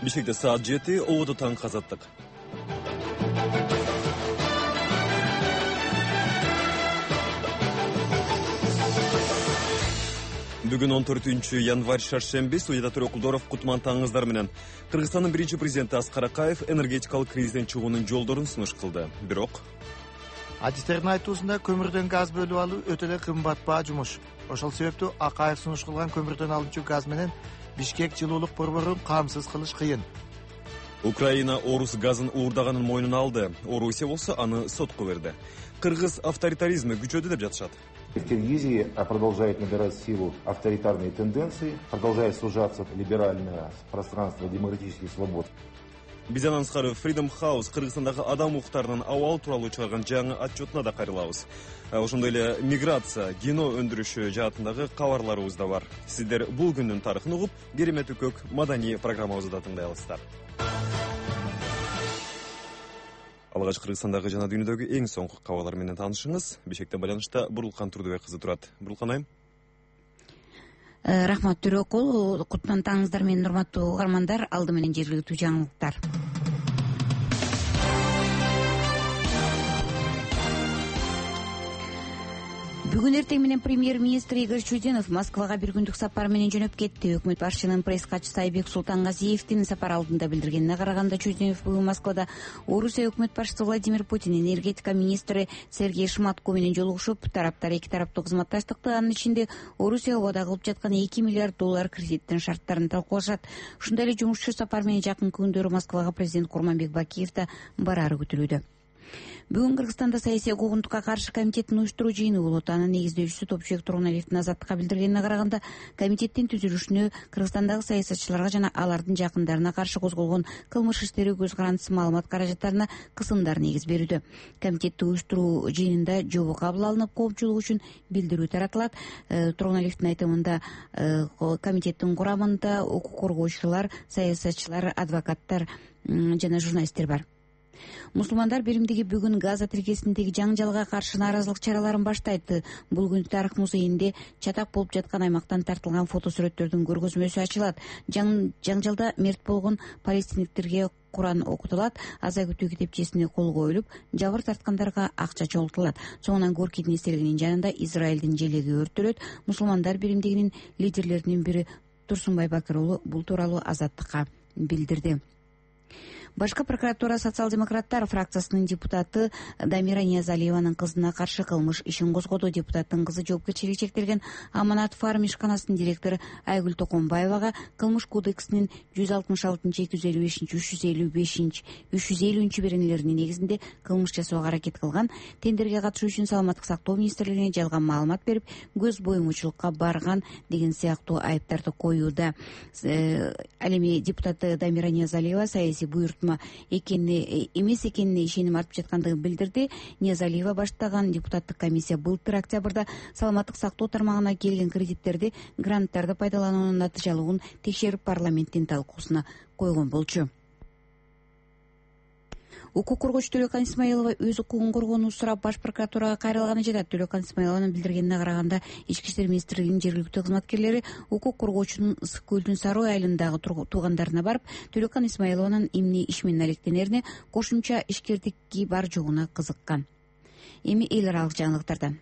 Бишкекте саат 7, Ободо таң азаттык. Бүгүн 14 январь шаршемби, студияда Төрөкулдоров, Кутман таңыңыздар менен. Кыргызстандын биринчи президенти Аскар Акаев энергетикалык кризистен чыгуунун жолдорун сунуш кылды. Бирок адистердин айтуусунда көмүрдөн газ бөлүп алуу өтө эле кымбатбаа жумуш. Ошол себептүү Акаев сунуш кылган көмүрдөн алынчу газ менен Бишкек жылуулук борборун камсыз кылыш кыйын. Украина Орус газын уурдаганын мойнуна алды. Орусия болсо аны сотко берди. Кыргыз авторитаризми күчөдү деп жатышат. В Киргизии продолжает набирать силу авторитарные тенденции, продолжает сужаться либеральное пространство демократических свобод. Биз андан сырткары Freedom House Кыргызстандагы адам укуктарынын абалы тууралуу чыгарган жаңы отчетуна да кайрылабыз. Ошондой эле миграция, кино өндүрүшү жаатындагы кабарларыбыз да бар. Сиздер бул күндүн тарыхын угуп, керемет үкөк маданий программабызды да тыңдай аласыздар. Алгач Кыргызстандагы жана дүйнөдөгү эң соңку кабарлар менен таанышыңыз. Бишкектен байланышта Бурулкан Турдубек кызы турат. Бурулкан айым. Рахмат Төрөкул, Кутман таңыңыздар менен урматтуу угармандар, алды менен жергиликтүү жаңылыктар. Бүгүн эртең менен премьер-министр Игорь Чудинов Москвага бир күндүк сапар менен жөнөп кетти. Өкмөт башчынын пресс катчысы Айбек Султангазиевдин сапар алдында билдиргенине караганда, Чудинов бүгүн Москвада Орусия өкмөт башчысы Владимир Путин, энергетика министри Сергей Шматко менен жолугушуп, тараптар эки тараптуу кызматташтыкты, анын ичинде Орусия убада кылып жаткан $2 миллиард кредиттин шарттарын талкуулашат. Ушундай эле жумушчу сапар менен жакынкы күндөрү Москвага президент Курманбек Бакиев да барары күтүлүүдө. Бүгүн Кыргызстанда саясий куугунтукка каршы комитеттин уюштуруу жыйыны болот. Анын негиздөөчүсү Топчубек Тургуналиевдин Азаттыкка билдиргенине караганда, комитеттин түзүлүшүнө Кыргызстандагы саясатчыларга жана алардын жакындарына каршы козголгон кылмыш иштери көз карандысыз маалымат каражаттарына кысымдар негиз берүүдө. Комитетти уюштуруу жыйынында жобо кабыл алынып, коомчулук үчүн билдирүү таратылат. Тургуналиевдин айтымында комитеттин курамында укук коргоочулар, саясатчылар, адвокаттар жана журналисттер бар. Мусулмандар биримдиги бүгүн Газа тилкесиндеги жаңжалга каршы нааразылык чараларын баштайт. Бул күнү тарых музейинде чатак болуп жаткан аймактан тартылган фотосурөттөрдүн көргөзмөсү ачылат. Жаңжалда мерт болгон палестиндиктерге Куран окутулат, аза күтүү китепчесине кол коюлуп, жабыр тарткандарга акча чогултулат. Соңунан Горкийдин эстелигинин жанында Израилдин желеги өрттөлөт. Мусулмандар биримдигинин лидерлеринин бири Турсунбай Бакыр уулу бул тууралуу Азаттыкка билдирди. Башкы прокуратура социал-демократтар фракциясынын депутаты Дамира Ниязалиеванын кызына каршы кылмыш ишин козгоду. Депутаттын кызы жоопкерчилиги чектелген Аманат фарм ишканасынын директору Айгүл Токонбаевага кылмыш кодексинин 166-255-350 беренелеринин негизинде кылмыш жасоого аракет кылган, тендерге катышуу үчүн Саламаттык сактоо министрлигине жалган маалымат берип, көз боюмчулукка барган деген сыяктуу айыптарды коюуда. Ал эми депутаты Дамира Ниязалиева саясий буйртма эмес экенине ишеним артып жаткандыгын билдирди. Ниязалиева баштаган депутаттык комиссия былтыр октябрда саламаттык сактоо тармагына келген кредиттерди, гранттарды пайдалануунун натыйжалуулун текшерип парламенттин талкуусуна койгон болчу. Укук коргоочу Төлөкан Исмаилова өз укугун коргоону сурап Баш прокуратурага кайрылганын жатат. Төлөкан Исмаилованын билдиргенине караганда, Ички иштер министрлигинин жергиликтүү кызматкерлери укук коргоочунун Ысык көлдүн Сарой айылындагы туугандарына барып, Төлөкан Исмаилованын эмне иш менен алектенерине, кошумча ишкердикки бар жогуна кызыккан. Эми эл аралык жаңылыктардан.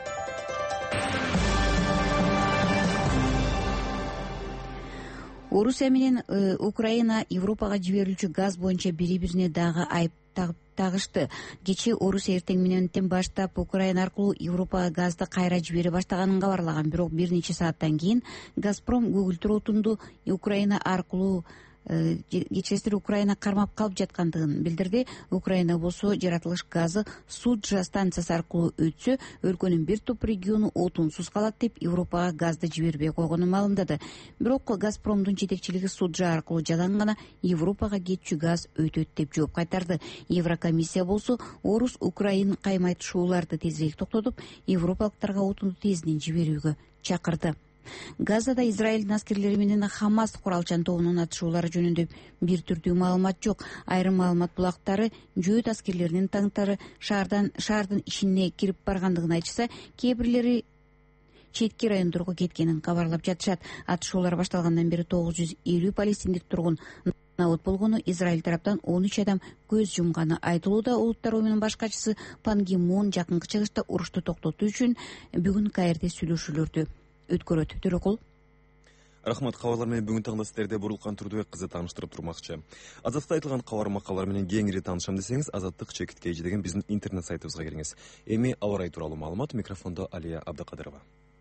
Орусия менен Украина Европага жиберилүүчү газ боюнча бири-бирине дагы айып тагышты. Кечээ Орусия эртең мененден баштап Украина аркылуу Европага газды кайра жибере баштаганын кабарлаган. Бирок бир нече сааттан кийин Газпром көгүлтүр отунду Украина аркылуу кечээсир Украина кармап калып жаткандыгын билдирди. Украина болсо жаратылыш газы Суджа станциясы аркылуу өтсө, өлкөнүн бир топ региону отунсуз калат деп Европага газды жибербей койгонун маалымдады. Бирок Газпромдун жетекчилиги Суджа аркылуу жалаң гана Европага кетчү газ өтөт деп жооп кайтарды. Еврокомиссия болсо Орус Украин каймайтышууларды тезирээк токтотуп, европалыктарга отунду тезинен жиберүүгө чакырды. Газада Израилдин аскерлери менен Хамас куралчан тобунун атышуулары жөнүндө бир түрдүү маалымат жок. Айрым маалымат булактары жөөт аскерлеринин таңтары шаардын ичине кирип баргандыгын айтышса, кээ бирлери четки райондорго кеткенин кабарлап жатышат. Атышуулар башталгандан бери 950 палестиндик тургун набыт болгону, Израиль тараптан 13 адам көз жумганы айтылууда. Улуттар уюмунун баш катчысы Пан Ги Мун жакынкы чыгышта урушту токтотуу үчүн бүгүн Каирде сүйлөшүүлөрдү өткөрөт. Төрөкул. Рахмат, кабарлар менен бүгүн таңда сиздерди Бурулкан Турдубек кызы тааныштырып турмакчы. Азаттыкта айтылган кабар макалалар менен кеңири таанышам десеңиз, Азаттык.kz деген биздин интернет сайтыбызга кириңиз. Эми аба ырайы тууралуу маалымат, микрофондо Алия Абдыкадырова.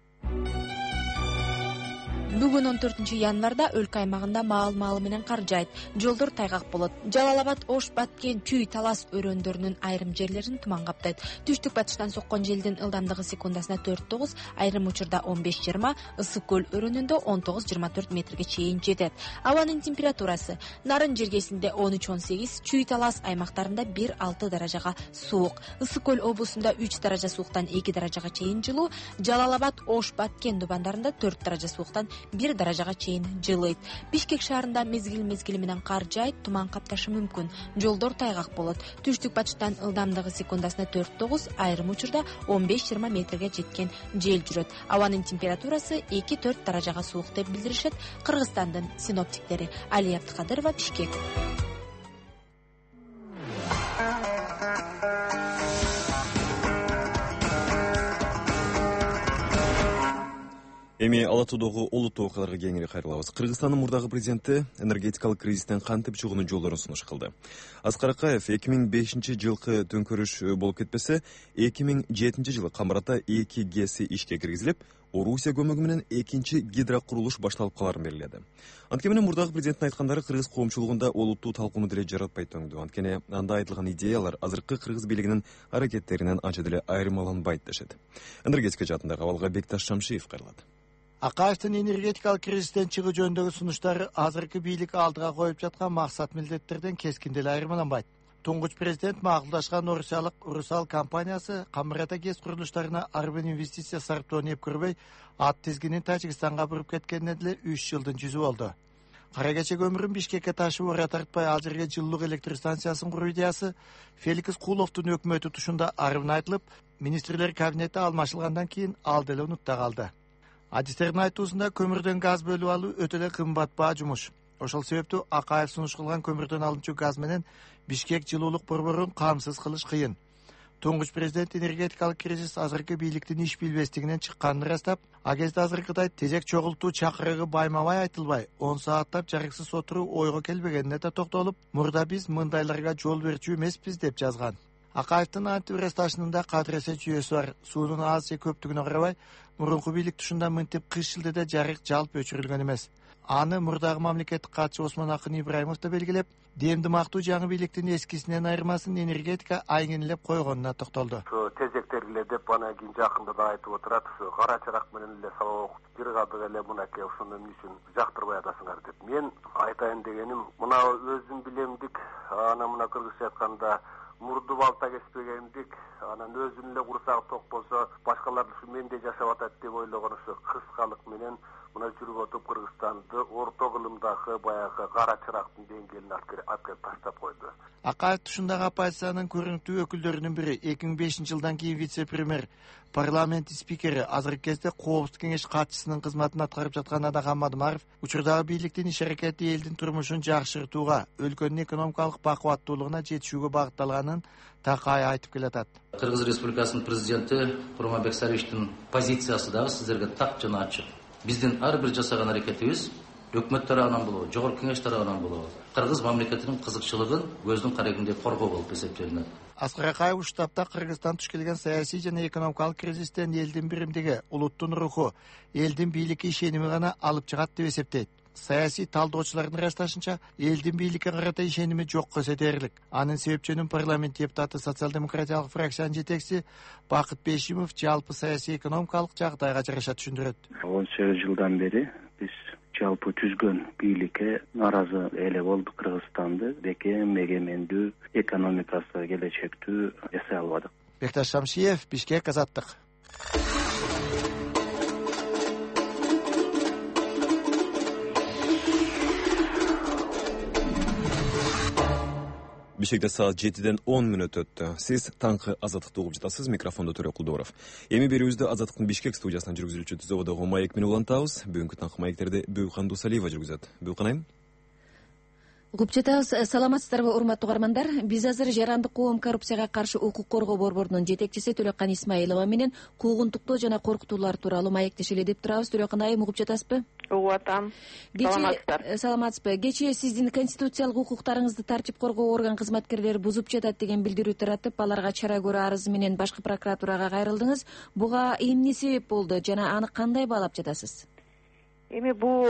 Бүгүн 14 январда өлкө аймагында маал менен кар жаайт. Жолдор тайгак болот. Жалалабад, Ош, Баткен, Чүй, Талас өрөөндөрүнүн айрым жерлерин туман каптайт. Түштүк батыштан соккон желдин ылдамдыгы секундасына 4-9, айрым учурда 15-20, Ысык көл өрөөнүндө 19-24 метрге чейин жетет. Абанын температурасы: Нарын жергесинде 13-18, Чүй, Талас аймактарында 1-6 даражага суук. Ысык көл облусунда 3 даража сууктан 2 даражага чейин жылуу, Жалалабад, Ош, Баткен дубандарында 4 даража сууктан 1 даражага чейин жылыйт. Бишкек шаарында мезгил менен кар жаайт, туман капташы мүмкүн. Жолдор тайгак болот. Түштүк батыштан ылдамдыгы секундасына 4-9, айрым учурда 15-20 метрге жеткен жел жүрөт. Абанын температурасы 2-4 даражага суук деп билдиришет Кыргызстандын синоптиктери. Алия Абдыкадырова, Бишкек. Эми ала тоодогу олуттуу окуяларга кеңири кайрылабыз. Кыргызстандын мурдагы президенти энергетикалык кризистен кантип чыгуунун жолдорун сунуш кылды. Аскар Акаев 2005-жылкы төңкөрүш болуп кетпесе, 2007-жылы Камарата 2 ГЭСи ишке киргизилип, Орусия көмөгү менен экинчи гидрокурулуш башталып каларын белгиледи. Анткени мурдагы президенттин айткандары кыргыз коомчулугунда олуттуу талкууну деле жаратпайт өңдү. Анткени анда айтылган идеялар азыркы кыргыз бийлигинин аракеттеринен анча деле айырмаланбайт дешет. Энергетика жаатындагы абалга Бекташ Шамшиев кайрылат. Акаевдин энергетикалык кризистен чыгуу жөнүндөгү сунуштары азыркы бийлик алдыга коюп жаткан максат милдеттерден кескин деле айырмаланбайт. Туңгуч президент макулдашкан орусиялык Урусал компаниясы Камарата ГЭС курулуштарына арбын инвестиция сарптоону эп көрбөй, ат тизгинин Тажикстанга буруп кеткенине деле 3 жылдын жүзү болду. Кара кече көмүрүн Бишкекке ташып ора тартпай ал жерге жылуулук электр станциясын куруу идеясы Феликс Куловдун өкмөтү тушунда арбын айтылып, министрлер кабинети алмашылгандан кийин ал деле унутта калды. Адистердин айтуусунда көмүрдөн газ бөлүп алуу өтө эле кымбат баа жумуш. Ошол себептүү Акаев сунуш кылган көмүрдөн алынчу газ менен Бишкек жылуулук борборун камсыз кылыш кыйын. Туңгуч президент энергетикалык кризис азыркы бийликтин иш билбестигинен чыкканын ырастап, а кезде азыркыдай тезек чогултуу чакырыгы байма-бай айтылбай, 10 сааттап жарыксыз отуруу ойго келбегенине да токтолуп, мурда биз мындайларга жол берчү эмеспиз деп жазган. Акаевдин антиурес ташынында кадресе жүйөсү бар. Суунун аз же көптүгүнө карабай, мурунку бийлик тушунда мынтип кыш жылдыда жарык жалп өчүрүлгөн эмес. Аны мурдагы мамлекеттик катчы Осмон Акын Ибраимов да белгилеп, демди мактуу жаңы бийликтин эскисинен айырмасын энергетика айгинелеп койгонуна токтолду. Тезектер эле деп анан кийин жакында да айтып отурат, кара чырак менен эле сабак окуп, бир кадык эле мынакей ошону эмне үчүн жактырбай атасыңар деп. Мен айтайын дегеним, мына өзүм билемдик, анан мына кыргызча айтканда мурду балта кеспегендик, анан өзүнүн эле курсагы ток болсо, башкалар ушу мендей жашап атат деп ойлогон ошо кыскалык менен мына жүрүп отуп Кыргызстанды орто кылымдагы баягы кара чырактын деңгээлине алып таштап койду. Акаев тушундагы оппозициянын көрүнүктүү өкүлдөрүнүн бири 2005 жылдан кийин вице-премьер, парламент спикери, азыркы кезде Коопсуздук кеңеш катчысынын кызматын аткарып жаткан Адахам Мадымаров учурдагы бийликтин иш аракети элдин турмушун жакшыртууга, өлкөнүн экономикалык бакубаттуулугуна жетишүүгө багытталганын такай айтып келатат. Кыргыз Республикасынын президенти Курманбек Сарыевичтин позициясы дагы сиздерге так жана ачык. Биздин ар бир жасаган аракетибиз өкмөт тарабынан болобу, жогорку кеңеш тарабынан болобу, кыргыз мамлекетинин кызыкчылыгын көздүн карегинде коргоо болуп эсептелинет. Аскар Акаев уштапта Кыргызстан туш келген саясий жана экономикалык кризистен элдин биримдиги, улуттун руху, элдин бийликке ишеними гана алып чыгат деп эсептейт. Саясий талдоочулардын ырасташынча, элдин бийликке карата ишеними жокко эсе дээрлик. Анын себепчөнүн парламент депутаты социал-демократиялык фракциянын жетекчиси Бакыт Бешимов жалпы саясий экономикалык жагдайга жараша түшүндүрөт. 18 жылдан бери биз жалпы түзгөн бийликке нааразы эле болдук. Кыргызстанды бекем, эгемендүү, экономикасы келечектүү жасай албадык. Бекташ Шамшиев, Бишкек, Азаттык. Бишкекте саат 7-ден 10 мүнөт өттү. Сиз таңкы Азаттыкты угуп жатасыз, микрофондо Төрөк Кулдууров. Эми берүүбүздү Азаттыктын Бишкек студиясынан жүргүзүлүүчү Тизоводогу Маек менен улантабыз. Бүгүнкү таңкы маектерди Бүйкан Дусалиева жүргүзөт. Бүйкан айым. угуп жатабыз. Саламатсыздарбы урматтуу угармандар. Биз азыр жарандык коом коррупцияга каршы укук коргоо борборунун жетекчиси Төлөккан Исмаилова менен куугунтуктоо жана коркутуулар тууралуу маектешели деп турабыз. Төлөккан айым, угуп жатасызбы? Угуп атам. Саламатсызбы? Кечээ сиздин конституциялык укуктарыңызды тартип коргоо орган кызматкерлери бузуп жатат деген билдирүү таратып, аларга чара көрүү арызы менен башкы прокуратурага кайрылдыңыз. Буга эмне себеп болду жана аны кандай баалап жатасыз? Эми бул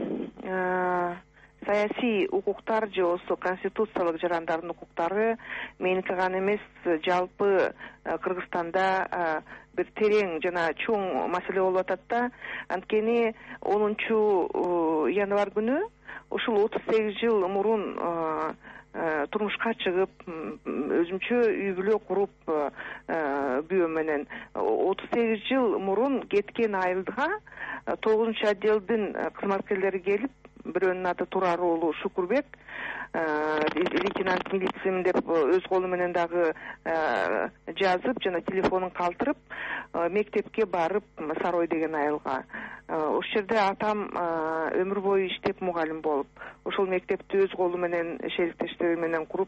саясий укуктар же болбосо конституциялык жарандардын укуктары меники гана эмес, жалпы Кыргызстанда бир терең жана чоң маселе болуп атат да. Анткени 10 январь күнү ушул 38 жыл мурун турмушка чыгып, өзүмчө үй бүлө куруп, күйөөм менен 38 жыл мурун кеткен айылга 9-отделдин кызматкерлери келип, бирөөнүн аты Турар уулу Шукурбек, лейтенант милициямын деп өз колу менен дагы жазып жана телефонун калтырып, мектепке барып, Сарой деген айылга. Ошол жерде атам өмүр бою иштеп мугалим болуп, ошол мектепти өз колу менен шериктештери менен куруп,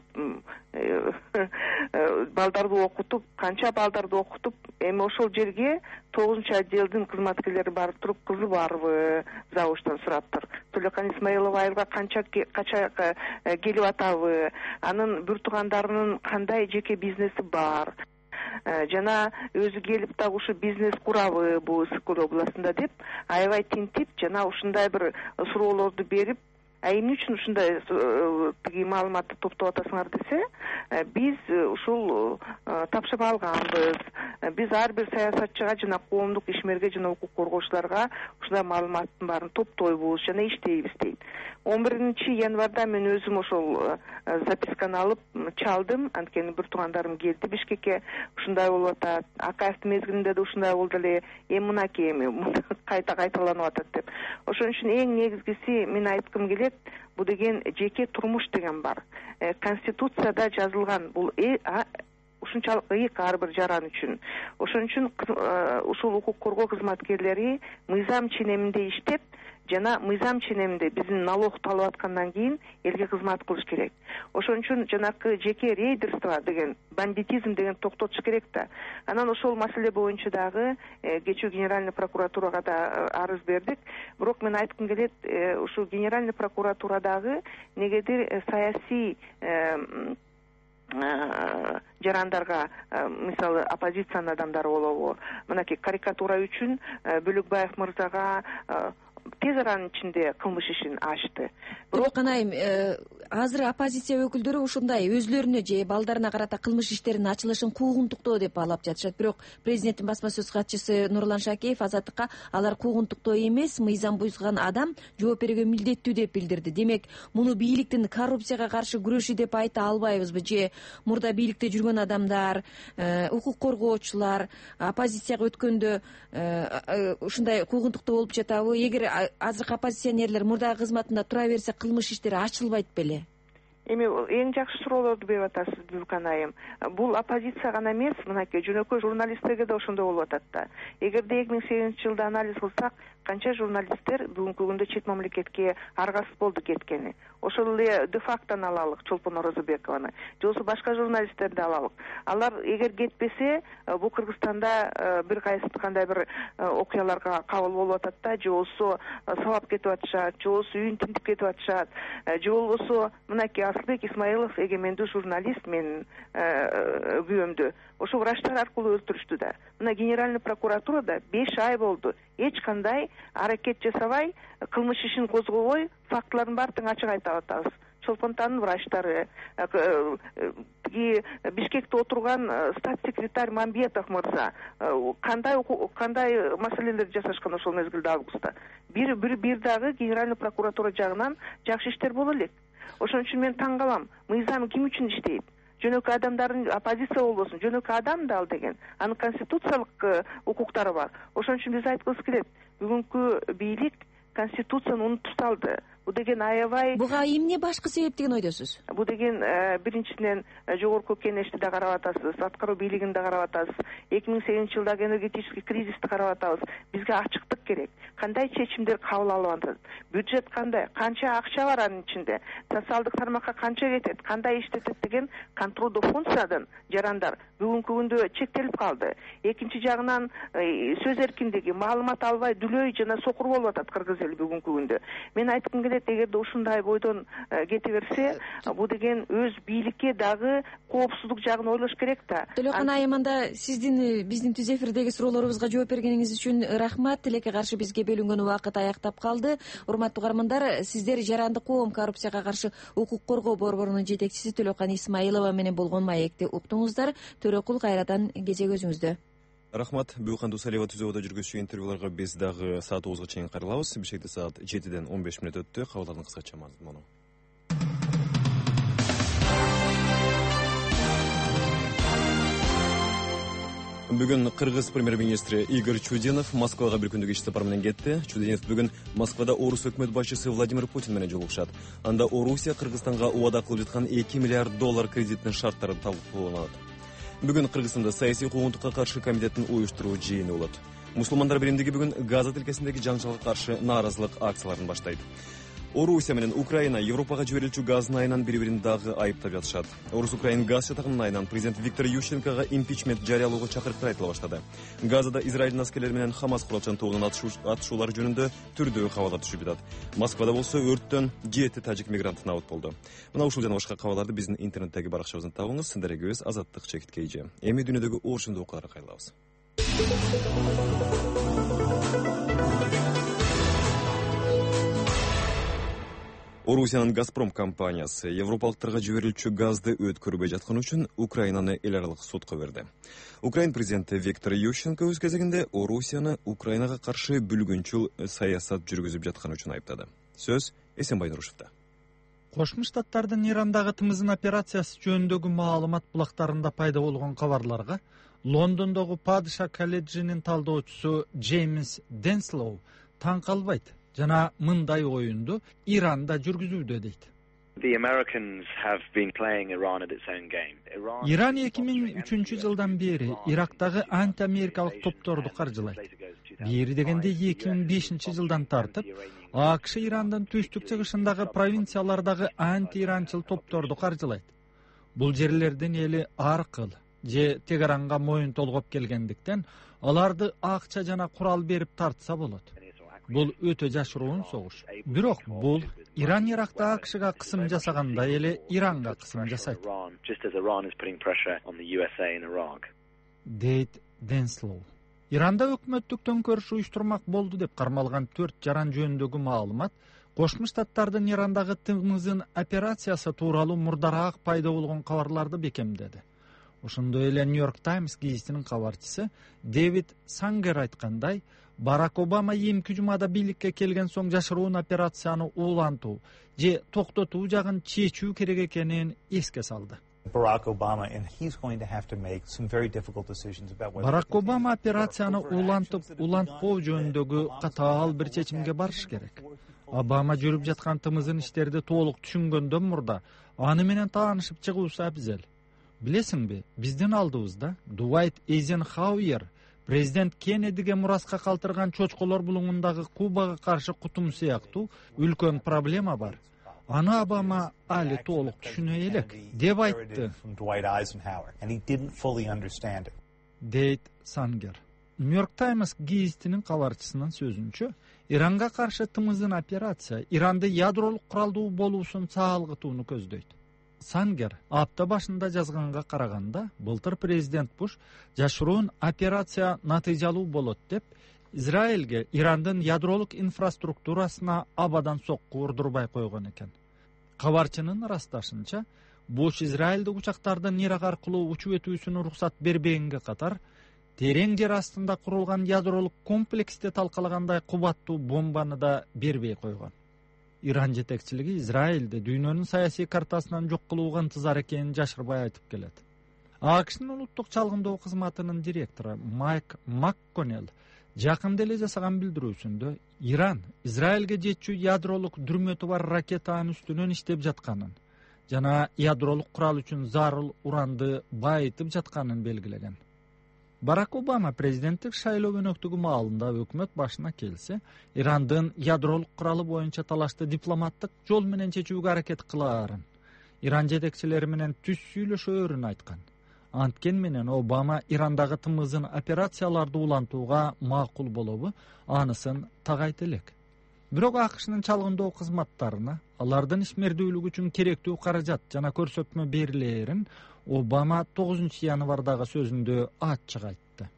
балдарды окутуп, канча балдарды окутуп, эми ошол жерге 9-отделдин кызматкерлери барып туруп, кызы барбы, завучтан сураптыр. Төлөккан Исмаилова айылга канча келип атабы, анын бүр туугандарынын кандай жеке бизнеси бар, жана өзү келип дагы ушу бизнес курабы бул Ысык Көл областында деп аябай тинтип, жана ушундай бир суроолорду берип, эмне үчүн ушундай тиги маалыматты топтоп атасыңар десе, биз ушул тапшырып алганбыз. Биз ар бир саясатчыга жана коомдук ишмерге жана укук коргоочуларга ушундай маалыматтын баарын топтойбуз жана иштейбиз дейт. 11 январда мен өзүм ошол записканы алып чалдым. Анткени бир туугандарым келди Бишкекке, ушундай болуп атат. Акаевдин мезгилинде да ушундай болду эле. Эми мынакей кайта кайталанып атат деп. Ошон үчүн эң негизгиси мен айткым келет, бул деген жеке турмуш деген бар. Конституцияда жазылган бул ушунчалык ыйык ар бир жаран үчүн. Ошон үчүн ушул укук коргоо кызматкерлери мыйзам ченеминде иштеп, жана мыйзам ченеминде биздин налогду алып аткандан кийин элге кызмат кылыш керек. Ошон үчүн жанакы жеке рейдерство деген, бандитизм деген токтотуш керек да. Анан ошол маселе боюнча дагы кечээ генеральный прокуратурага да арыз бердик. Бирок мен айткым келет, ушул генеральный прокуратурадагы негедир саясий жарандарга, мисалы оппозициянын адамдары болобу, мынакей карикатура үчүн Бөлөкбаев мырзага тез аранын ичинде кылмыш ишин ачты. Бирок айым, азыр оппозиция өкүлдөрү ушундай өзлөрүнө же балдарына карата кылмыш иштеринин ачылышын куугунтуктоо деп баалап жатышат. Бирок президенттин басма сөз катчысы Нурлан Шакеев Азаттыкка алар куугунтуктоо эмес, мыйзам буйзган адам жооп берүүгө милдеттүү деп билдирди. Демек, муну бийликтин коррупцияга каршы күрөшү деп айта албайбызбы? Же мурда бийликте жүргөн адамдар, укук коргоочулар оппозицияга өткөндө ушундай куугунтуктоо болуп жатабы? Эгер азыркы оппозиционерлер мурдагы кызматында тура берсе, кылмыш иштери ачылбайт беле? Эми эң жакшы суроолорду берип атасыз, Бүкан айым. Бул оппозиция гана эмес, мынакей жөнөкөй журналисттерге да ошондой болуп атат да. Эгерде 2008-жылда анализ кылсак, канча журналисттер бүгүнкү күндө чет мамлекетке аргасыз болду кеткени. Ошол эле де фактан алалык Чолпон Орозобекованы, же болбосо башка журналисттерди алалык. Алар эгер кетпесе, бул Кыргызстанда бир кайсы кандай бир окуяларга кабыл болуп атат да, же болбосо сабап кетип атышат, же болбосо үйүн тинтип кетип атышат, же болбосо мынакей Асылбек Исмаилов эгемендүү журналист менин күйөөмдү ошо врачтар аркылуу өлтүрүштү да. Мына генеральный прокуратурада 5 ай болду. Эч кандай аракет жасабай, кылмыш ишин козгобой, фактылардын баарын ачык айта атабыз. Чолпонтанын врачтары, тиги Бишкекте отурган статс-секретарь Мамбетов мырза кандай маселелер жасашкан ошол мезгилде августта. Бир дагы генеральный прокуратура жагынан жакшы иштер боло элек. Ошон үчүн мен таң калам. Мыйзам ким үчүн иштейт? Жөнөкөй адамдардын оппозиция болбосун, жөнөкөй адам да ал деген. Анын конституциялык укуктары бар. Ошон үчүн биз айткыбыз келет. Бүгүнкү бийлик конституцияны унутуп салды. бул деген аябай. Буга эмне башкы себеп деген ойдосуз? Бул деген биринчиден жогорку кеңешти да карап атасыз, аткаруу бийлигин да карап атасыз. 2008-жылдагы энергетический кризисти карап атабыз. Бизге ачыктык керек. Кандай чечимдер кабыл алып атат? Бюджет кандай? Канча акча бар анын ичинде? Социалдык тармакка канча кетет? Кандай иштетет деген контролдуу функциядан жарандар бүгүнкү күндө чектелип калды. Экинчи жагынан сөз эркиндиги, маалымат албай дүлөй жана сокур болуп атат кыргыз эли бүгүнкү күндө. Мен айткым келет, эгерде ушундай бойдон кете берсе, бул деген өз бийликке дагы коопсуздук жагын ойлош керек да. Төлөкөн айым, анда сиздин биздин түз эфирдеги суроолорубузга жооп бергениңиз үчүн рахмат. Тилекке каршы бизге бөлүнгөн убакыт аяктап калды. Урматтуу угармандар, сиздер жарандык коом коррупцияга каршы укук коргоо борборунун жетекчиси Төлөкөн Исмаилова менен болгон маекти уктуңуздар. Төрөкул, кайрадан кезек өзүңүздө. Рахмат. Бүйкандуу Салева түзөбөдө жүргүзчү интервьюларга биз дагы саат 9га чейин кайрылабыз. Бишкекте саат 7ден 15 мүнөт өттү. Кабарлардын кыскача мазмуну. Бүгүн Кыргыз премьер-министри Игорь Чудинов Москвага бир күндүк иш сапар менен кетти. Чудинов бүгүн Москвада Орус өкмөт башчысы Владимир Путин менен жолугушат. Анда Орусия Кыргызстанга убада кылып жаткан $2 миллиард кредиттин шарттары талкууланат. Бүгүн Кыргызстанда саясий куугунтукка каршы комитеттин уюштуруу жыйыны болот. Мусулмандар биримдиги бүгүн Газа тилкесиндеги жаңчалыкка каршы нааразылык акцияларын баштайт. Орусия менен Украина Европага жиберилчү газдын айынан бири-бирин дагы айыптап жатышат. Орус-Украин газ чатагынын айынан президент Виктор Ющенкого импичмент жарыялоого чакырыктар айтыла баштады. Газада Израилдин аскерлери менен Хамас куралчан тобунун атышуулары жөнүндө түрдүү кабарлар түшүп жатат. Москвада болсо өрттөн 7 тажик мигрант набыт болду. Мына ушул жана башка кабарларды биздин интернеттеги баракчабыздан табыңыз. Синдерге Азаттык чекиткейже. Эми дүйнөдөгү орчундуу окуяларга кайрылабыз. Орусиянын Газпром компаниясы европалыктарга жиберилчү газды өткөрбөй жатканы үчүн Украинаны эл аралык сотко берди. Украин президенти Виктор Ющенко өз кезегинде Орусияны Украинага каршы бүлгүнчүл саясат жүргүзүп жатканы үчүн айыптады. Сөз Эсенбай Нурушевда. Кошмо Штаттардын Ирандагы тымызын операциясы жөнүндөгү маалымат булактарында пайда болгон кабарларга Лондондогу Падыша колледжинин талдоочусу Джеймс Денслоу таң калбайт жана мындай оюнду Иранда жүргүзүүдө дейт. Иран 2003-жылдан бери Ирактагы анти-америкалык топторду каржылайт. Бери дегенде 2005-жылдан тартып, АКШ Ирандын түштүк чыгышындагы провинциялардагы анти-иранчыл топторду каржылайт. Бул жерлердин эли аркыл же Тегеранга моюн толгоп келгендиктен, аларды акча жана курал берип тартса болот. Бул өтө жашыруун согуш. Бирок бул Иран Иракта АКШга кысым жасагандай эле Иранга кысым жасайт. Дейт Денслоу. Иранда өкмөттүк төңкөрүш уюштурмак болду деп кармалган 4 жаран жөнүндөгү маалымат Кошмо Штаттардын Ирандагы тымызын операциясы тууралуу мурдараак пайда болгон кабарларды бекемдеди. Ошондой эле Нью-Йорк Таймс гезитинин кабарчысы Дэвид Сангер айткандай, Барак Обама эмки жумада бийликке келген соң жашыруун операцияны улантуу же токтотуу жагын чечүү керек экенин эске салды. Барак Обама операцияны улантып, улантпоо жөнүндөгү катаал бир чечимге барыш керек. Обама жүрүп жаткан тымызын иштерди толук түшүнгөндөн мурда аны менен таанышып чыгуусу абзел. Билесиңби, биздин алдыбызда Дуайт Эйзенхауэр президент Кеннедиге мураска калтырган чочколор булуңундагы Кубага каршы кутум сыяктуу үлкөн проблема бар. Аны Обама али толук түшүнө элек, деп айтты. Дейт Сангер. Нью-Йорк Таймс гезитинин кабарчысынын сөзүнчө, Иранга каршы тымызын операция Иранды ядролук куралдуу болуусун саалгытууну көздөйт. Сангер апта башында жазганга караганда, былтыр президент Буш жашыруун операция натыйжалуу болот деп, Израилге Ирандын ядролук инфраструктурасына абадан сокку урдурбай койгон экен. Кабарчынын ырасташынча, Буш Израилдик учактардын Ирак аркылуу учуп өтүүсүнө уруксат бербегенге катар, терең жер астында курулган ядролук комплексте талкалагандай кубаттуу бомбаны да бербей койгон. Иран жетекчилиги Израилде дүйнөнүн саясий картасынан жок кылууга ынтызар экенин жашырбай айтып келет. АКШнын улуттук чалгындоо кызматынын директору Майк МакКоннелл Жакында эле жасаган билдирүүсүндө Иран Израилге жетчү ядролук дүрмөтү бар ракетанын үстүнөн иштеп жатканын жана ядролук курал үчүн зарыл уранды байытып жатканын белгилеген. Барак Обама президенттик шайлоо өнөктүгү маалында өкмөт башына келсе, Ирандын ядролук куралы боюнча талашты дипломаттык жол менен чечүүгө аракет кылаарын, Иран жетекчилери менен түз сүйлөшөөрүн айткан. Анткен менен Обама Ирандагы тымызын операцияларды улантууга макул болобу, анысын так айта элек. Бирок АКШнын чалгындоо кызматтарына алардын ишмердүүлүгү үчүн керектүү каражат жана көрсөтмө берилээрин Обама 9 январдагы сөзүндө ачык айтты.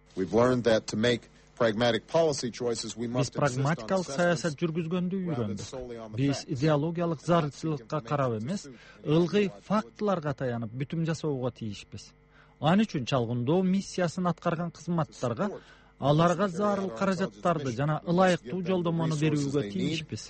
Биз прагматикалык саясат жүргүзгөндү үйрөндүк. Биз идеологиялык зарылчылыкка карап эмес, ылгый фактыларга таянып бүтүм жасоого тийишпиз. Ан үчүн чалгындоо миссиясын аткарган кызматтарга аларга зарыл каражаттарды жана ылайыктуу жолдомону берүүгө тийишпиз,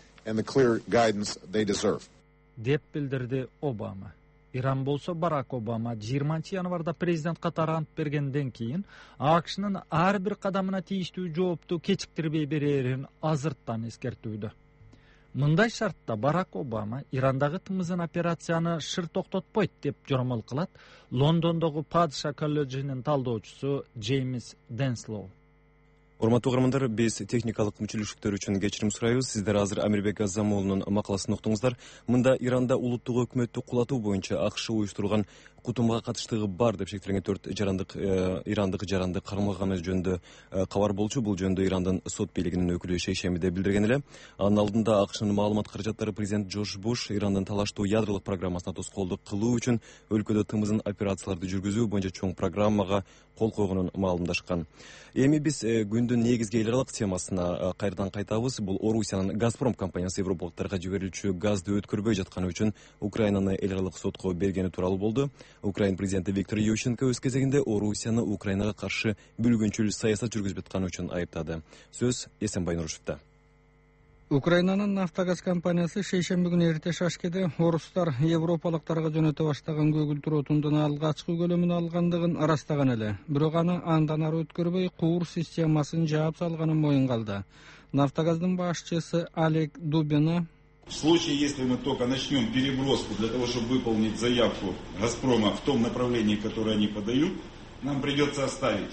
деп билдирди Обама. Иран болсо Барак Обама 20 январда президент катары ант бергенден кийин АКШнын ар бир кадамына тийиштүү жоопту кечиктирбей берерин азырттан эскертүүдө. Мындай шартта Барак Обама Ирандагы тымызын операцияны шыр токтотпойт деп жоромол кылат Лондондогу Падыша колледжинин талдоочусу Джеймс Денслоу. Урматтуу угармандар, биз техникалык мүчөлүштүктөр үчүн кечирим сурайбыз. Сиздер азыр Амирбек Азамуулунун макаласын уктуңуздар. Мында Иранда улуттук өкмөттү кулатуу боюнча АКШ уюштурган кутумга катыштыгы бар деп шектелген 4 ирандык жаранды кармаганы жөнүндө кабар болчу. Бул жөнүндө Ирандын сот бийлигинин өкүлү Шейшембиде билдирген эле. Анын алдында АКШнын маалымат каражаттары президент Джордж Буш Ирандын талаштуу ядролук программасына тоскоолдук кылуу үчүн өлкөдө тымызын операцияларды жүргүзүү боюнча чоң программага кол койгонун маалымдашкан. Эми биз күндүн негизги эл аралык темасына кайрадан кайтабыз. Бул Орусиянын Газпром компаниясы европалыктарга жиберилчү газды өткөрбөй жатканы үчүн Украинаны эл аралык сотко бергени тууралуу болду. Украин президенти Виктор Ющенко өз кезегинде Орусияны Украинага каршы бүлгүнчүл саясат жүргүзүп атканы үчүн айыптады. Сөз Эсенбай Нурушевде. Украинанын Нафтогаз компаниясы шейшемби күнү эрте шашкеде орустар европалыктарга жөнөтө баштаган көгүлтүр отундун алгачкы көлөмүн алгандыгын ырастаган эле. Бирок аны андан ары өткөрбөй куур системасын жаап салганын моюнга алды. Нафтогаздын башчысы Олег Дубина: В случае, если мы только начнем переброску для того, чтобы выполнить заявку «Газпрома» в том направлении, которое они подают, нам придется оставить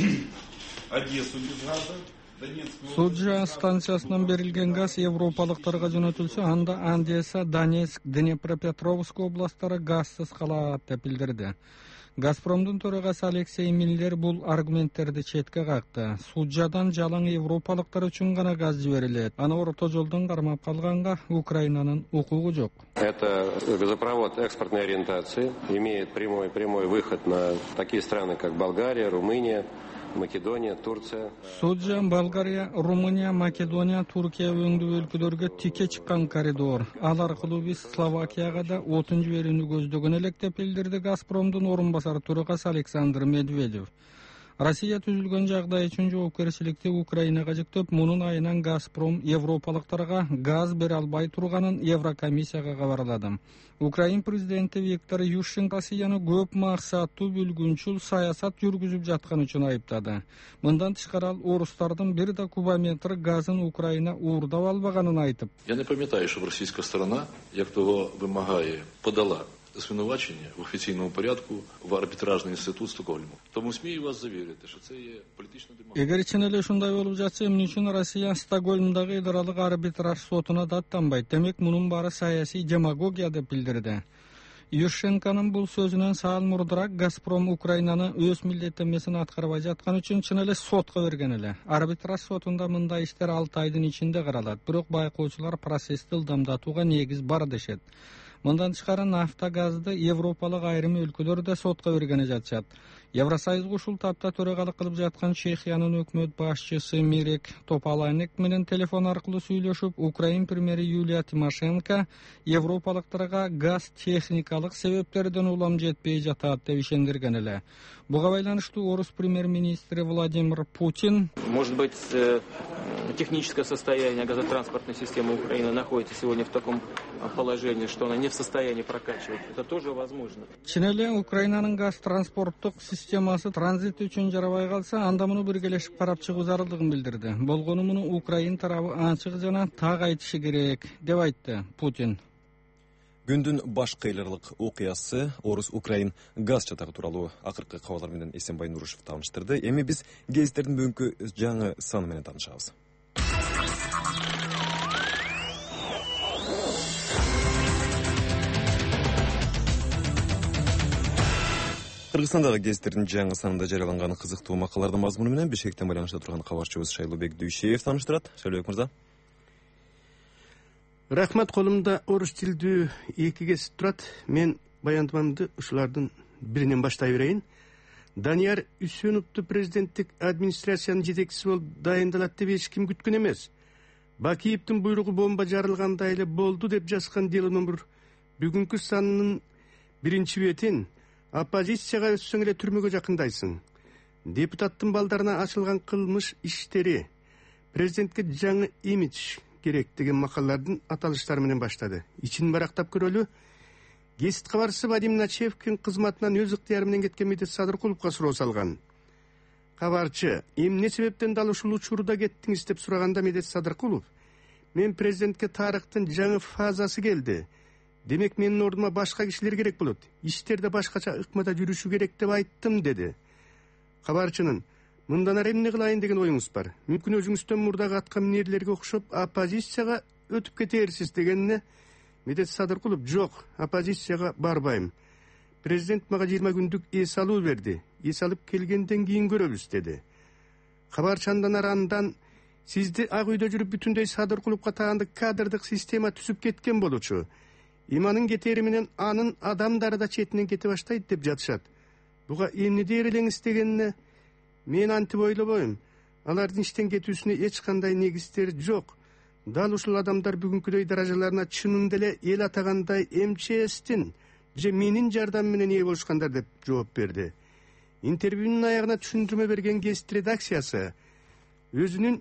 Одессу без газа, Донецкую... Суджа станциясынан берилген газ европалыктарга жөнөтүлсө, анда Одесса, Донецк, Днепропетровск областтары газсыз калат деп билдирди. Газпромдун төрагасы Алексей Миллер бул аргументтерди четке какты. Суджадан жалаң европалыктар үчүн гана газ жиберилет. Аны орто жолдон кармап калганга Украинанын укугу жок. Это газопровод экспортной ориентации, имеет прямой выход на такие страны, как Болгария, Румыния, Македония, Турция. Суджа, Болгария, Румыния, Македония, Туркия өңдүү өлкөлөргө тике чыккан коридор. Ал аркылуу биз Словакияга да отун жиберүүнү көздөгөн элек деп билдирди Газпромдун орун басары төрагасы Александр Медведев. Россия түзүлгөн жагдай үчүн жоопкерчиликти Украинага жүктөп, мунун айынан Газпром европалыктарга газ бере албай турганын Еврокомиссияга кабарлады. Украин президенти Виктор Ющенко Россияны көп максаттуу бүлгүнчүл саясат жүргүзүп жаткан үчүн айыптады. Мындан тышкары ал орустардын бир да кубометр газын Украина уурдап албаганын айтып: Я не памятаю, щоб російська сторона, як того вимагає, подала звинувачення в офіційному порядку в арбітражний інститут Стокгольму. Тому смію вас завірити, що це є політична демагогія. Эгер чын эле ушундай болуп жатса, эмне үчүн Россия Стокгольмдагы эл аралык арбитраж сотуна даттанбайт? Демек, мунун баары саясий демагогия деп билдирди. Ющенконун бул сөзүнөн саал мурдураак Газпром Украинаны өз милдеттенмесин аткарбай жаткан үчүн чын эле сотко берген эле. Арбитраж сотунда мындай иштер 6 айдын ичинде каралат. Бирок байкоочулар процессти ылдамдатууга негиз бар дешет. Мындан тышкары Нафтогазды европалык айрым өлкөлөр да сотко бергени жатышат. Евросоюзга ушул тапта төрагалык кылып жаткан Чехиянын өкмөт башчысы Мирек Топалайнек менен телефон аркылуу сүйлөшүп, Украин премьери Юлия Тимошенко европалыктарга газ техникалык себептерден улам жетпей жатат деп ишендирген эле. Буга байланыштуу орус премьер-министри Владимир Путин: Может быть, техническое состояние газотранспортной системы Украины находится сегодня в таком положении, что она не в состоянии прокачивать. Это тоже возможно. Чын эле Украинанын газ транспорттук системасы транзит үчүн жарабай калса, анда муну биргелешип карап чыгуу зарылдыгын билдирди. Болгону муну Украина тарабы ачык жана так айтышы керек деп айтты Путин. Күндүн баш кыйлырлык окуясы Орус-Украин газ чатагы тууралуу акыркы кабарлар менен Эсенбай Нурушев тааныштырды. Эми биз гезиттердин бүгүнкү жаңы саны менен таанышабыз. Кыргызстандагы гезиттердин жаңы санында жарыяланган кызыктуу макалалардын мазмуну менен Бишкектен байланышта турган кабарчыбыз Шайлообек Дүйшеев тааныштырат. Шайлообек мырза. Рахмат, колумда орус тилдүү эки гезит турат. Мен баяндамамды ушулардын биринен баштай берейин. Данияр Үсөновду президенттик администрациянын жетекчиси болуп дайындалат деп эч ким күткөн эмес. Бакиевдин буйругу бомба жарылгандай эле болду деп жазган дело номер бүгүнкү санынын биринчи бетин оппозицияга өссөң эле түрмөгө жакындайсың. Депутаттын балдарына ачылган кылмыш иштери, президентке жаңы имидж керек деген макалалардын аталыштары менен баштады. Ичин барактап көрөлү. Гезит кабарчысы Вадим Начевкин кызматынан өз ыктыяры менен кеткен Медет Садыркуловго суроо салган. Кабарчы: эмне себептен дал ушул учурда кеттиңиз деп сураганда Медет Садыркулов: мен президентке тарыхтын жаңы фазасы келди. Демек менин ордума башка кишилер керек болот. Иштерде башкача ыкмада жүрүшү керек деп айттым, деди. Кабарчынын: мындан ары эмне кылайын деген оюңуз бар? Мүмкүн өзүңүздөн мурдагы атка минерлерге окшоп оппозицияга өтүп кетерсиз дегенине Медет Садыркулов: жок, оппозицияга барбайм. Президент мага 20 күндүк эс алуу берди. Эс алып келгенден кийин көрөбүз, деди. Кабарчы андан сизди Ак үйдө жүрүп бүтүндөй Садыркуловго таандык кадрдык система түзүп кеткен болчу. Иманын кетери менен анын адамдары да четинен кете баштайт деп жатышат. Буга эмне дер элеңиз дегенине мен антип ойлобойм. Алардын иштен кетүүсүнө эч кандай негиздер жок. Дал ушул адамдар бүгүнкүдөй даражаларына чынында эле эл атагандай МЧСтин же менин жардамым менен ээ болушкандар деп жооп берди. Интервьюнун аягына түшүндүрмө берген гезит редакциясы өзүнүн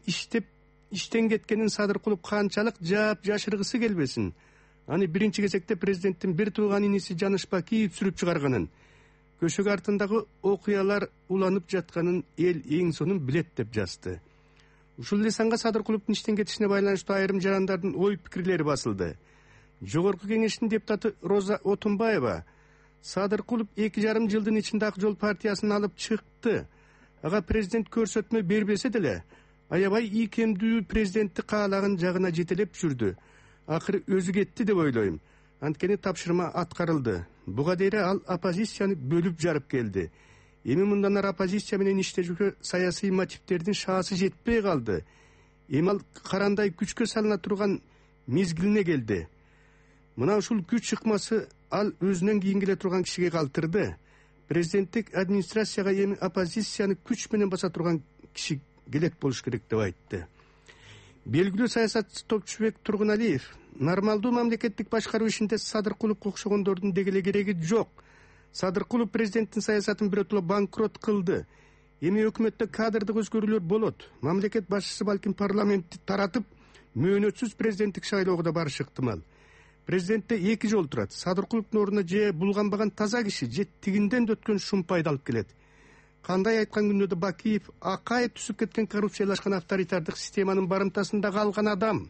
иштен кеткенин Садыркулов канчалык жаап жашыргысы келбесин, аны биринчи кезекте президенттин бир тууган иниси Жаныш Бакиев сүрүп чыгарганын, көшөк артындагы окуялар уланып жатканын эл эң сонун билет деп жазды. Ушул эле санга Садыркуловдун иштен кетишине байланыштуу айрым жарандардын ой пикирлери басылды. Жогорку кеңештин депутаты Роза Отунбаева: Садыркулов 2,5 жылдын ичинде Ак жол партиясын алып чыкты. Ага президент көрсөтмө бербесе деле, аябай ийкемдүү президентти каалаган жагына жетелеп жүрдү. Акыры өзү кетти деп ойлойм. Анткени тапшырма аткарылды. Буга дейре ал оппозицияны бөлүп жарып келди. Эми мындан ары оппозиция менен иштешүүгө саясий мотивдердин шаасы жетпей калды. Эми ал карандай күчкө салына турган мезгилине келди. Мына ушул күч ыкмасы ал өзүнөн кийин келе турган кишиге калтырды. Президенттик администрацияга эми оппозицияны күч менен баса турган киши келет болуш керек деп айтты. Белгилүү саясатчы Топчубек Тургуналиев: нормалдуу мамлекеттик башкаруу ишинде Садыркуловго окшогондордун дегеле кереги жок. Садыркулов президенттин саясатын биротоло банкрот кылды. Эми өкмөттө кадрдык өзгөрүүлөр болот. Мамлекет башчысы балким парламентти таратып, мөөнөтсүз президенттик шайлоого да барышы ыктымал. Президентте 2 жол турат. Садыркуловдун ордуна же булганбаган таза киши, же тигинден өткөн шумпайды алып келет. Кандай айткан күндө да Бакиев акай түсүп кеткен коррупциялашкан авторитардык системанын барымтасында калган адам.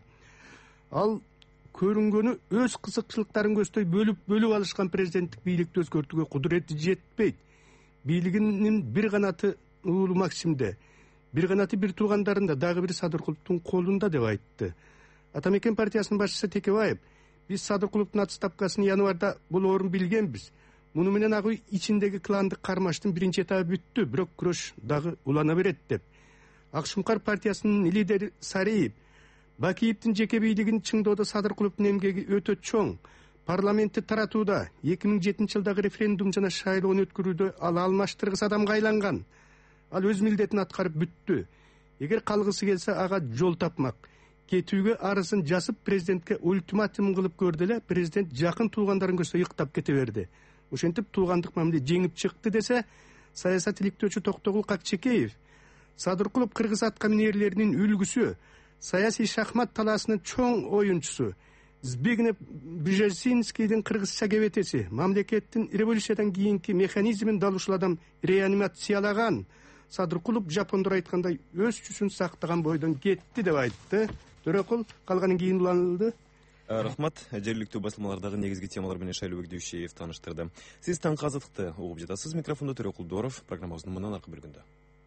Ал көрүнгөнү өз кызыкчылыктарын көздөй бөлүп алышкан президенттик бийликти өзгөртүүгө кудурети жетпейт. Бийлигинин бир канаты уулу Максимде, бир канаты бир туугандарында, дагы бири Садыркуловдун колунда деп айтты. Атамекен партиясынын башчысы Текебаев: биз Садыркуловдун отставкасын январда болоорун билгенбиз. Муну менен Ак үй ичиндеги кландык кармаштын биринчи этабы бүттү, бирок күрөш дагы улана берет деп. Ак Шумкар партиясынын лидери Сариев: Бакиевдин жеке бийлигин чыңдоодо Садыркуловдун эмгеги өтө чоң. Парламентти таратууда 2007 жылдагы референдум жана шайлоону өткөрүүдө ал алмаштыргыс адамга айланган. Ал өз милдетин аткарып бүттү. Эгер калгысы келсе ага жол тапмак. Кетүүгө арызын жазып президентке ультиматум кылып көрдү эле, президент жакын туугандарын көрсө ыктап кете берди. Ошентип туугандык мамиле жеңип чыкты десе, саясат иликтөөчү Токтогул Какчекеев: Садыркулов кыргыз атка минерлеринин үлгүсү, саясий шахмат талаасынын чоң оюнчусу. Збигнев Бжезинскийдин кыргызча кебетеси мамлекеттин революциядан кийинки механизмин далушуладан реанимациялаган Садыркулов жапондор айткандай өз жүзүн сактаган бойдон кетти деп айтты. Төрөкул калганын кийин уланылды. Рахмат. Жергиликтүү басылмалардагы негизги темалар менен Шайлообек Дүйшеев тааныштырды. Сиз таңкы азаттыкты угуп жатасыз. Микрофондо Төрөкул Доров. Программабыздын мындан аркы бөлүгүндө.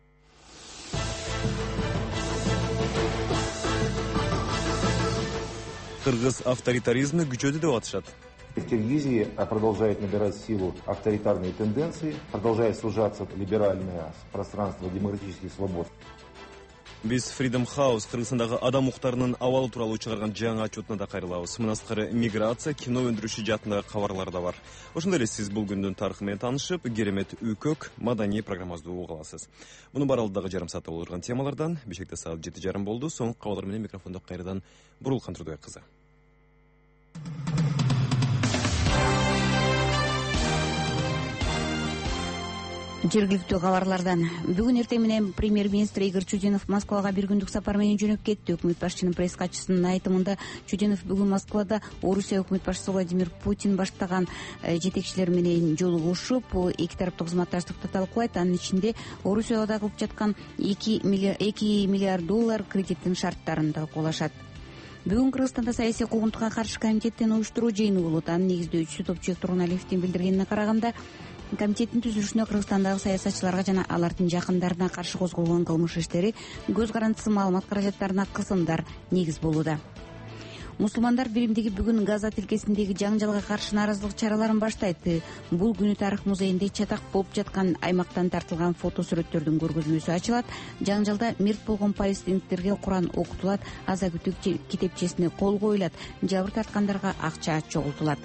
Кыргыз авторитаризми күчөдү деп атышат. В Киргизии продолжает набирать силу авторитарные тенденции, продолжает сужаться либеральное пространство демократических свобод. Биз Freedom House Кыргызстандагы адам укуктарынын абалы тууралуу чыгарган жаңы отчетуна да кайрылабыз. Мындан сырткары миграция, кино өндүрүшү жаатындагы кабарлар да бар. Ошондой эле сиз бул күндүн тарыхы менен таанышып, керемет үкөк маданий программабызды угуп аласыз. Мунун баары алдыдагы жарым саатта болуп турган темалардан Бишкекте саат 7:30 болду. Соңку кабарлар менен микрофондо кайрадан Бурулкан Турдубек кызы. Жергиликтүү кабарлардан бүгүн эртең менен премьер-министр Игорь Чудинов Москвага бир күндүк сапар менен жөнөп кетти. Өкмөт башчынын пресс катчысынын айтымында Чудинов бүгүн Москвада Орусия өкмөт башчысы Владимир Путин баштаган жетекчилер менен жолугушуп, эки тараптуу кызматташтыкты талкуулайт. Анын ичинде Орусияда кылып жаткан 2 миллиард доллар кредиттин шарттарын талкуулашат. Бүгүн Кыргызстанда саясий куугунтукка каршы комитеттин уюштуруу жыйыны болот. Анын негиздөөчүсү Топчубек Тургуналиевдин билдиргенине караганда, комитеттин түзүлүшүнө Кыргызстандагы саясатчыларга жана алардын жакындарына каршы козголгон кылмыш иштери, көз карандысыз маалымат каражаттарына кысымдар негиз болууда. Мусулмандар биримдиги бүгүн Газа тилкесиндеги жаңжалга каршы нааразылык чараларын баштайт. Бул күнү тарых музейинде чатак болуп жаткан аймактан тартылган фото сүрөттөрдүн көргөзмөсү ачылат. Жаңжалда мерт болгон палестиндиктерге Куран окутулат, аза күтүү китепчесине кол коюлат, жабыр тарткандарга акча чогултулат.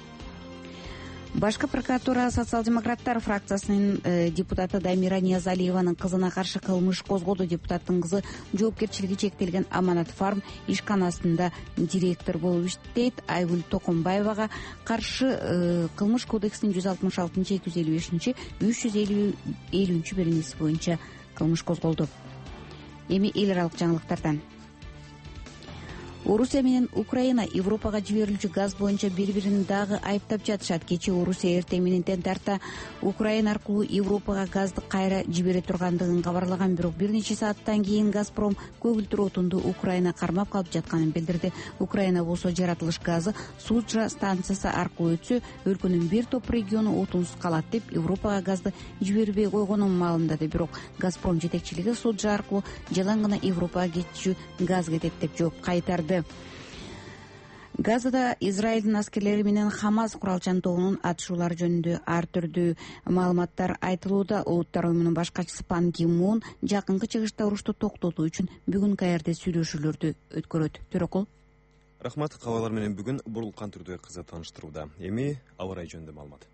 Башкы прокуратура социал-демократтар фракциясынын депутаты Дамира Ниязалиеванын кызына каршы кылмыш козгоду. Депутаттын кызы жоопкерчилиги чектелген Аманат фарм ишканасында директор болуп иштейт. Айгүл Токомбаевага каршы кылмыш кодексинин 166-255 350-беренеси боюнча кылмыш козголду. Эми эл аралык жаңылыктардан. Орусия менен Украина Европага жиберилүүчү газ боюнча бири-бирин дагы айыптап жатышат. Кечээ Орусия эртең менен тарта Украина аркылуу Европага газды кайра жибере тургандыгын кабарлаган, бирок бир нече сааттан кийин Газпром көгүлтүр отунду Украина кармап калып жатканын билдирди. Украина болсо жаратылыш газы Суджа станциясы аркылуу өтсө, өлкөнүн бир топ региону отунсуз калат деп Европага газды жибербей койгонун маалымдады. Бирок Газпром жетекчилиги Суджа аркылуу жалаң гана Европага кетчү газ кетет деп жооп кайтарды. Газада Израилдин аскерлери менен Хамас куралчан тобунун атышуулары жөнүндө ар түрдүү маалыматтар айтылууда. Улуттар уюмунун баш катчысы Пан Ги Мун жакынкы чыгышта урушту токтотуу үчүн бүгүн Каирде сүйлөшүүлөрдү өткөрөт. Төрөкул. Рахмат. Кабарлар менен бүгүн Бурулкан Турдубек кызы тааныштырууда. Эми аба ырайы жөнүндө маалымат.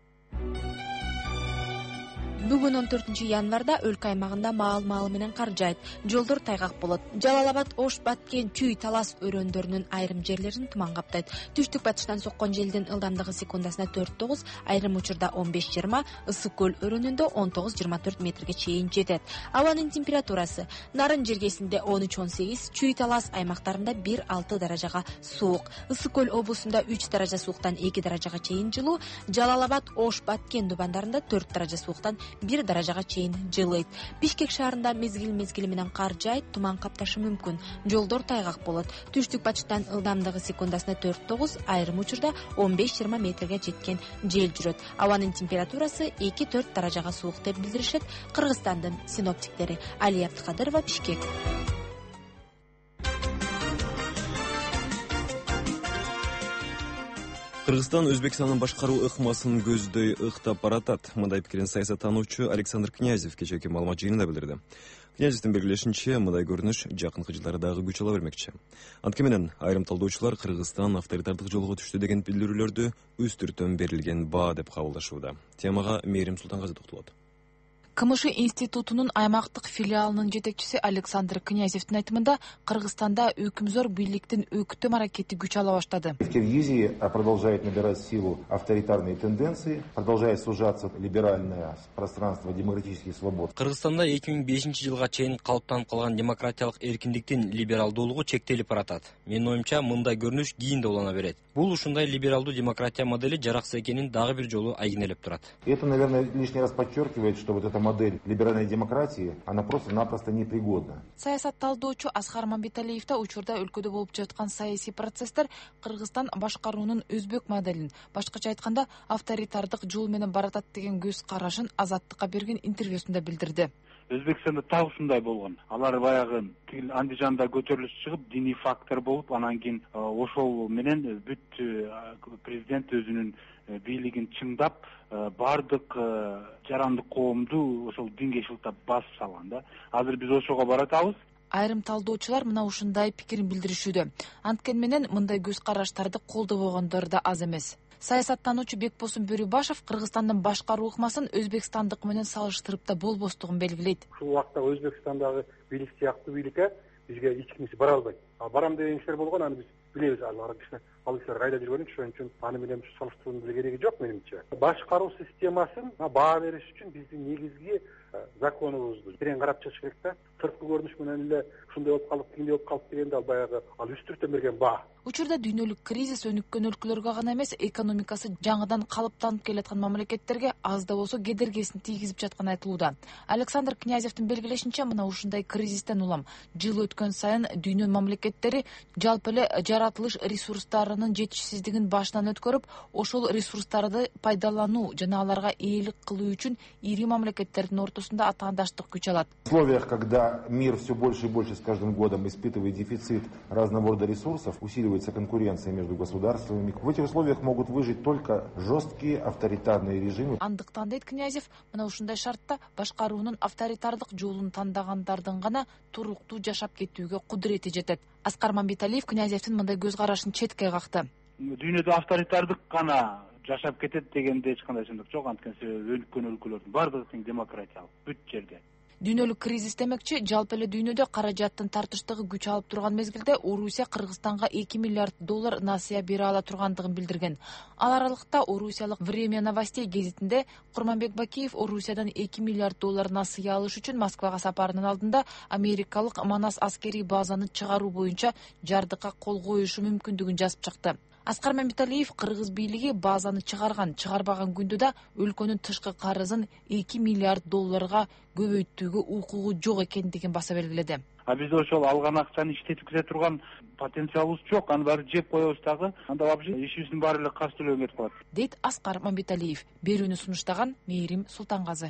Бүгүн 14 январда өлкө аймагында маал менен кар жаайт. Жолдор тайгак болот. Жалалабад, Ош, Баткен, Чүй, Талас өрөндөрүнүн айрым жерлерин туман каптайт. Түштүк батыштан соккон желдин ылдамдыгы секундасына 4-9, айрым учурда 15-20, Ысык көл өрөөнүндө 19-24 метрге чейин жетет. Абанын температурасы Нарын жергесинде 13-18, Чүй, Талас аймактарында 1-6 даражага суук. Ысык көл облусунда 3 даража сууктан 2 даражага чейин жылуу, Жалалабад, Ош, Баткен дубандарында 4 даража сууктан 1 даражага чейин жылыйт. Бишкек шаарында мезгил менен кар жаайт, туман капташы мүмкүн. Жолдор тайгак болот. Түштүк батыштан ылдамдыгы секундасына 4-9, айрым учурда 15-20 метрге жеткен жел жүрөт. Абанын температурасы 2-4 даражага суук деп билдиришет Кыргызстандын синоптиктери. Алия Абдыкадырова, Бишкек. Кыргызстан Өзбекстандын башкаруу ыкмасын көздөй ыктап баратат. Мындай пикирин саясаттануучу Александр Князев кечээки маалымат жыйынында билдирди. Князевдин белгилешинче, мындай көрүнүш жакынкы жылдары дагы күч ала бермекчи. Анткени менен айрым талдоочулар Кыргызстан авторитардык жолго түштү деген билдирүүлөрдү үстүртөн берилген баа деп кабылдашууда. Темага Мээрим Султангазы токтолот. КМШ институтунун аймактык филиалынын жетекчиси Александр Князевдин айтымында Кыргызстанда өкүмзөр бийликтин өкүтөм аракети күч ала баштады. В Киргизии продолжает набирать силу авторитарные тенденции, продолжает сужаться либеральное пространство демократических свобод. Кыргызстанда 2005 жылга чейин калыптанып калган демократиялык эркиндиктин либералдуулугу чектелип баратат. Менин оюмча, мындай көрүнүш кийин да улана берет. Бул ушундай либералдуу демократия модели жаракса экенин дагы бир жолу айгинелеп турат. Это, наверное, лишний раз подчеркивает, что вот эта модель либеральной демократии, она просто-напросто непригодна. Саясатталдоочу Аскар Мамбеталиев да учурда өлкөдө болуп жаткан саясий процесстер Кыргызстан башкаруунун өзбек моделин, башкача айтканда авторитардык жол менен баратат деген көз карашын Азаттыкка берген интервьюсунда билдирди. Өзбекстанда так ушундай болгон. Алар баягы Андижанда көтөрүлүш чыгып, диний фактор болуп, анан кийин ошол менен бүт президент өзүнүн бийлигин чыңдап, бардык жарандык коомду ошол динге шылтап басып салган да. Азыр биз ошого баратабыз. Айрым талдоочулар мына ушундай пикирин билдиришүүдө. Анткени менен мындай көз караштарды колдобогондор да аз эмес. Саясаттануучу Бекбосун Бөрүбашев Кыргызстандын башкаруу ыкмасын өзбекстандык менен салыштырып да болбостугун белгилейт. Ушул убакта Өзбекстандагы бийлик сыяктуу бийликке бизге эч кимиси бара албайт. Барам деген кишилер болгон, аны биз билебиз. Ал кишилер кайда жүргөнүн, ошон үчүн аны менен салыштыруунун кереги жок менимче. Башкаруу системасын баа бериш үчүн биздин негизги законубузду терең карап чыгыш керек да. Сырткы көрүнүш менен эле ушундай болуп калып, тигиндей болуп калып дегенде ал баягы үстүртөн берген баа. Учурда дүйнөлүк кризис өнүккөн өлкөлөргө гана эмес, экономикасы жаңыдан калыптанып келаткан мамлекеттерге аз да болсо кедергисин тийгизип жатканы айтылууда. Александр Князевдин белгилешинче, мына ушундай кризистен улам жыл өткөн сайын дүйнө мамлекеттери жалпы эле жаратылыш ресурстарынын жетишсиздигин башынан өткөрүп, ошол ресурстарды пайдалануу жана аларга ээлик кылуу үчүн ири мамлекеттердин ортосунда атаандаштык күч алат. В условиях, когда мир все больше и больше с каждым годом испытывает дефицит разного рода ресурсов, усиливается конкуренция между государствами, в этих условиях могут выжить только жесткие авторитарные режимы. Андыктан дейт Князев, мына ушундай шартта башкаруунун авторитардык жолун тандагандардын гана туруктуу жашап кетүүгө кудурети жетет. Аскар Мамбеталиев Князевдин мындай көз карашын четке какты. Дүйнөдө авторитардык гана жашап кетет дегенде эч кандай чындык жок. Анткени өнүккөн өлкөлөрдүн бардыгы тең демократиялык бүт жерде. Дүйнөлүк кризис демекчи, жалпы эле дүйнөдө каражаттын тартыштыгы күч алып турган мезгилде Орусия Кыргызстанга $2 миллиард насыя бере ала тургандыгын билдирген. Ал аралыкта орусиялык Время новостей гезитинде Курманбек Бакиев Орусиядан $2 миллиард насыя алыш үчүн Москвага сапарынын алдында америкалык Манас аскерий базаны чыгаруу боюнча жардыкка кол коюшу мүмкүндүгүн жазып чыкты. Аскар Мамбеталиев Кыргыз бийлиги базаны чыгарбаган күндө да өлкөнүн тышкы карызын $2 миллиард көбөйтүүгө укугу жок экендигин баса белгиледи. Биз ошол алган акчаны иштетип турган потенциалыбыз жок, аны баары жеп коебуз дагы, анда вообще ишибиздин баары эле каршы төлөнгө кетип калат. Дейт Аскар Мамбеталиев. Берүүнү сунуштаган Мээрим Султангазы.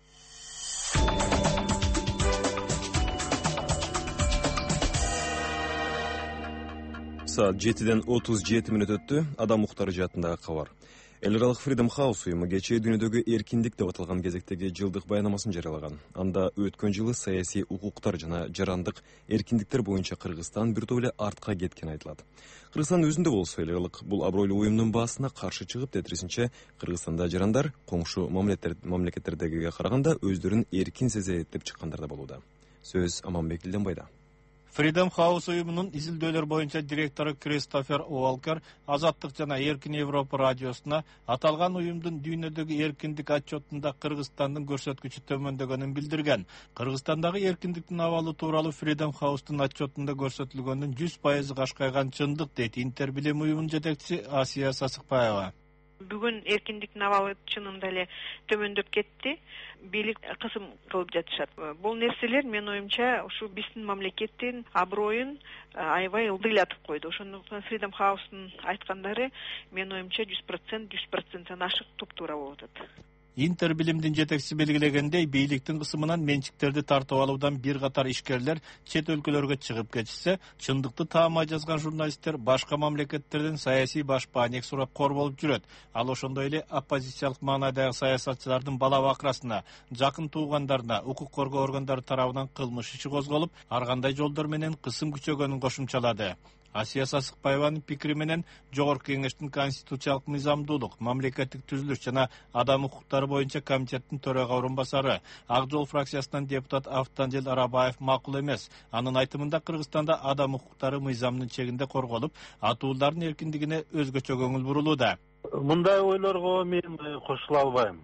Saat 7'den 37 minut өттү. Адам укуктары жаатындагы кабар. Эл аралык Freedom House уюму кечээ дүйнөдөгү эркиндик деп аталган кезектеги жылдык баянамасын жарыялаган. Анда өткөн жылы саясий укуктар жана жарандык эркиндиктер боюнча Кыргызстан бир топ эле артка кеткени айтылат. Кыргызстан өзүндө болсо эл аралык бул абройлуу уюмдун баасына каршы чыгып, тетирисинче Кыргызстанда жарандар коңшу мамлекеттердегиге караганда өздөрүн эркин сезет деп чыккандар да болууда. Сөз Аманбек Илденбайда. Freedom House уюмунун изилдөөлөр боюнча директору Кристофер Уолкер Азаттык жана Эркин Европа радиосуна аталган уюмдун дүйнөдөгү эркиндик отчетунда Кыргызстандын көрсөткүчү төмөндөгөнүн билдирген. Кыргызстандагы эркиндиктин абалы тууралуу Freedom House'тун отчетунда көрсөтүлгөндүн 100% кашкайган чындык дейт Интербилим уюмунун жетекчиси Асия Сасыкбаева. Бүгүн эркиндиктин абалы чынында эле төмөндөп кетти. Бийлик кысым кылып жатышат. Бул нерселер менин оюмча ушу биздин мамлекеттин аброюн аябай ылдыйлатып койду. Ошондуктан Freedom House'тун айткандары менин оюмча 100%, ашык туп-туура болуп атат. Интербилимдин жетекчиси белгилегендей, бийликтин кысымынан менчиктерди тартып алуудан бир катар ишкерлер чет өлкөлөргө чыгып кетишсе, чындыкты таамай жазган журналисттер башка мамлекеттерден саясий башпаанек сурап кор болуп жүрөт. Ал ошондой эле оппозициялык маанайдагы саясатчылардын бала бакырасына, жакын туугандарына укук коргоо органдары тарабынан кылмыш иши козголуп, ар кандай жолдор менен кысым күчөгөнүн кошумчалады. Асия Сасыкбаеванын пикири менен Жогорку Кеңештин конституциялык мыйзамдуулук, мамлекеттик түзүлүш жана адам укуктары боюнча комитеттин төрага орун басары Ак Жол фракциясынан депутат Автандил Арабаев макул эмес. Анын айтымында Кыргызстанда адам укуктары мыйзамдын чегинде корголуп, атуулардын эркиндигине өзгөчө көңүл бурулууда. Мындай ойлорго мен кошула албайм.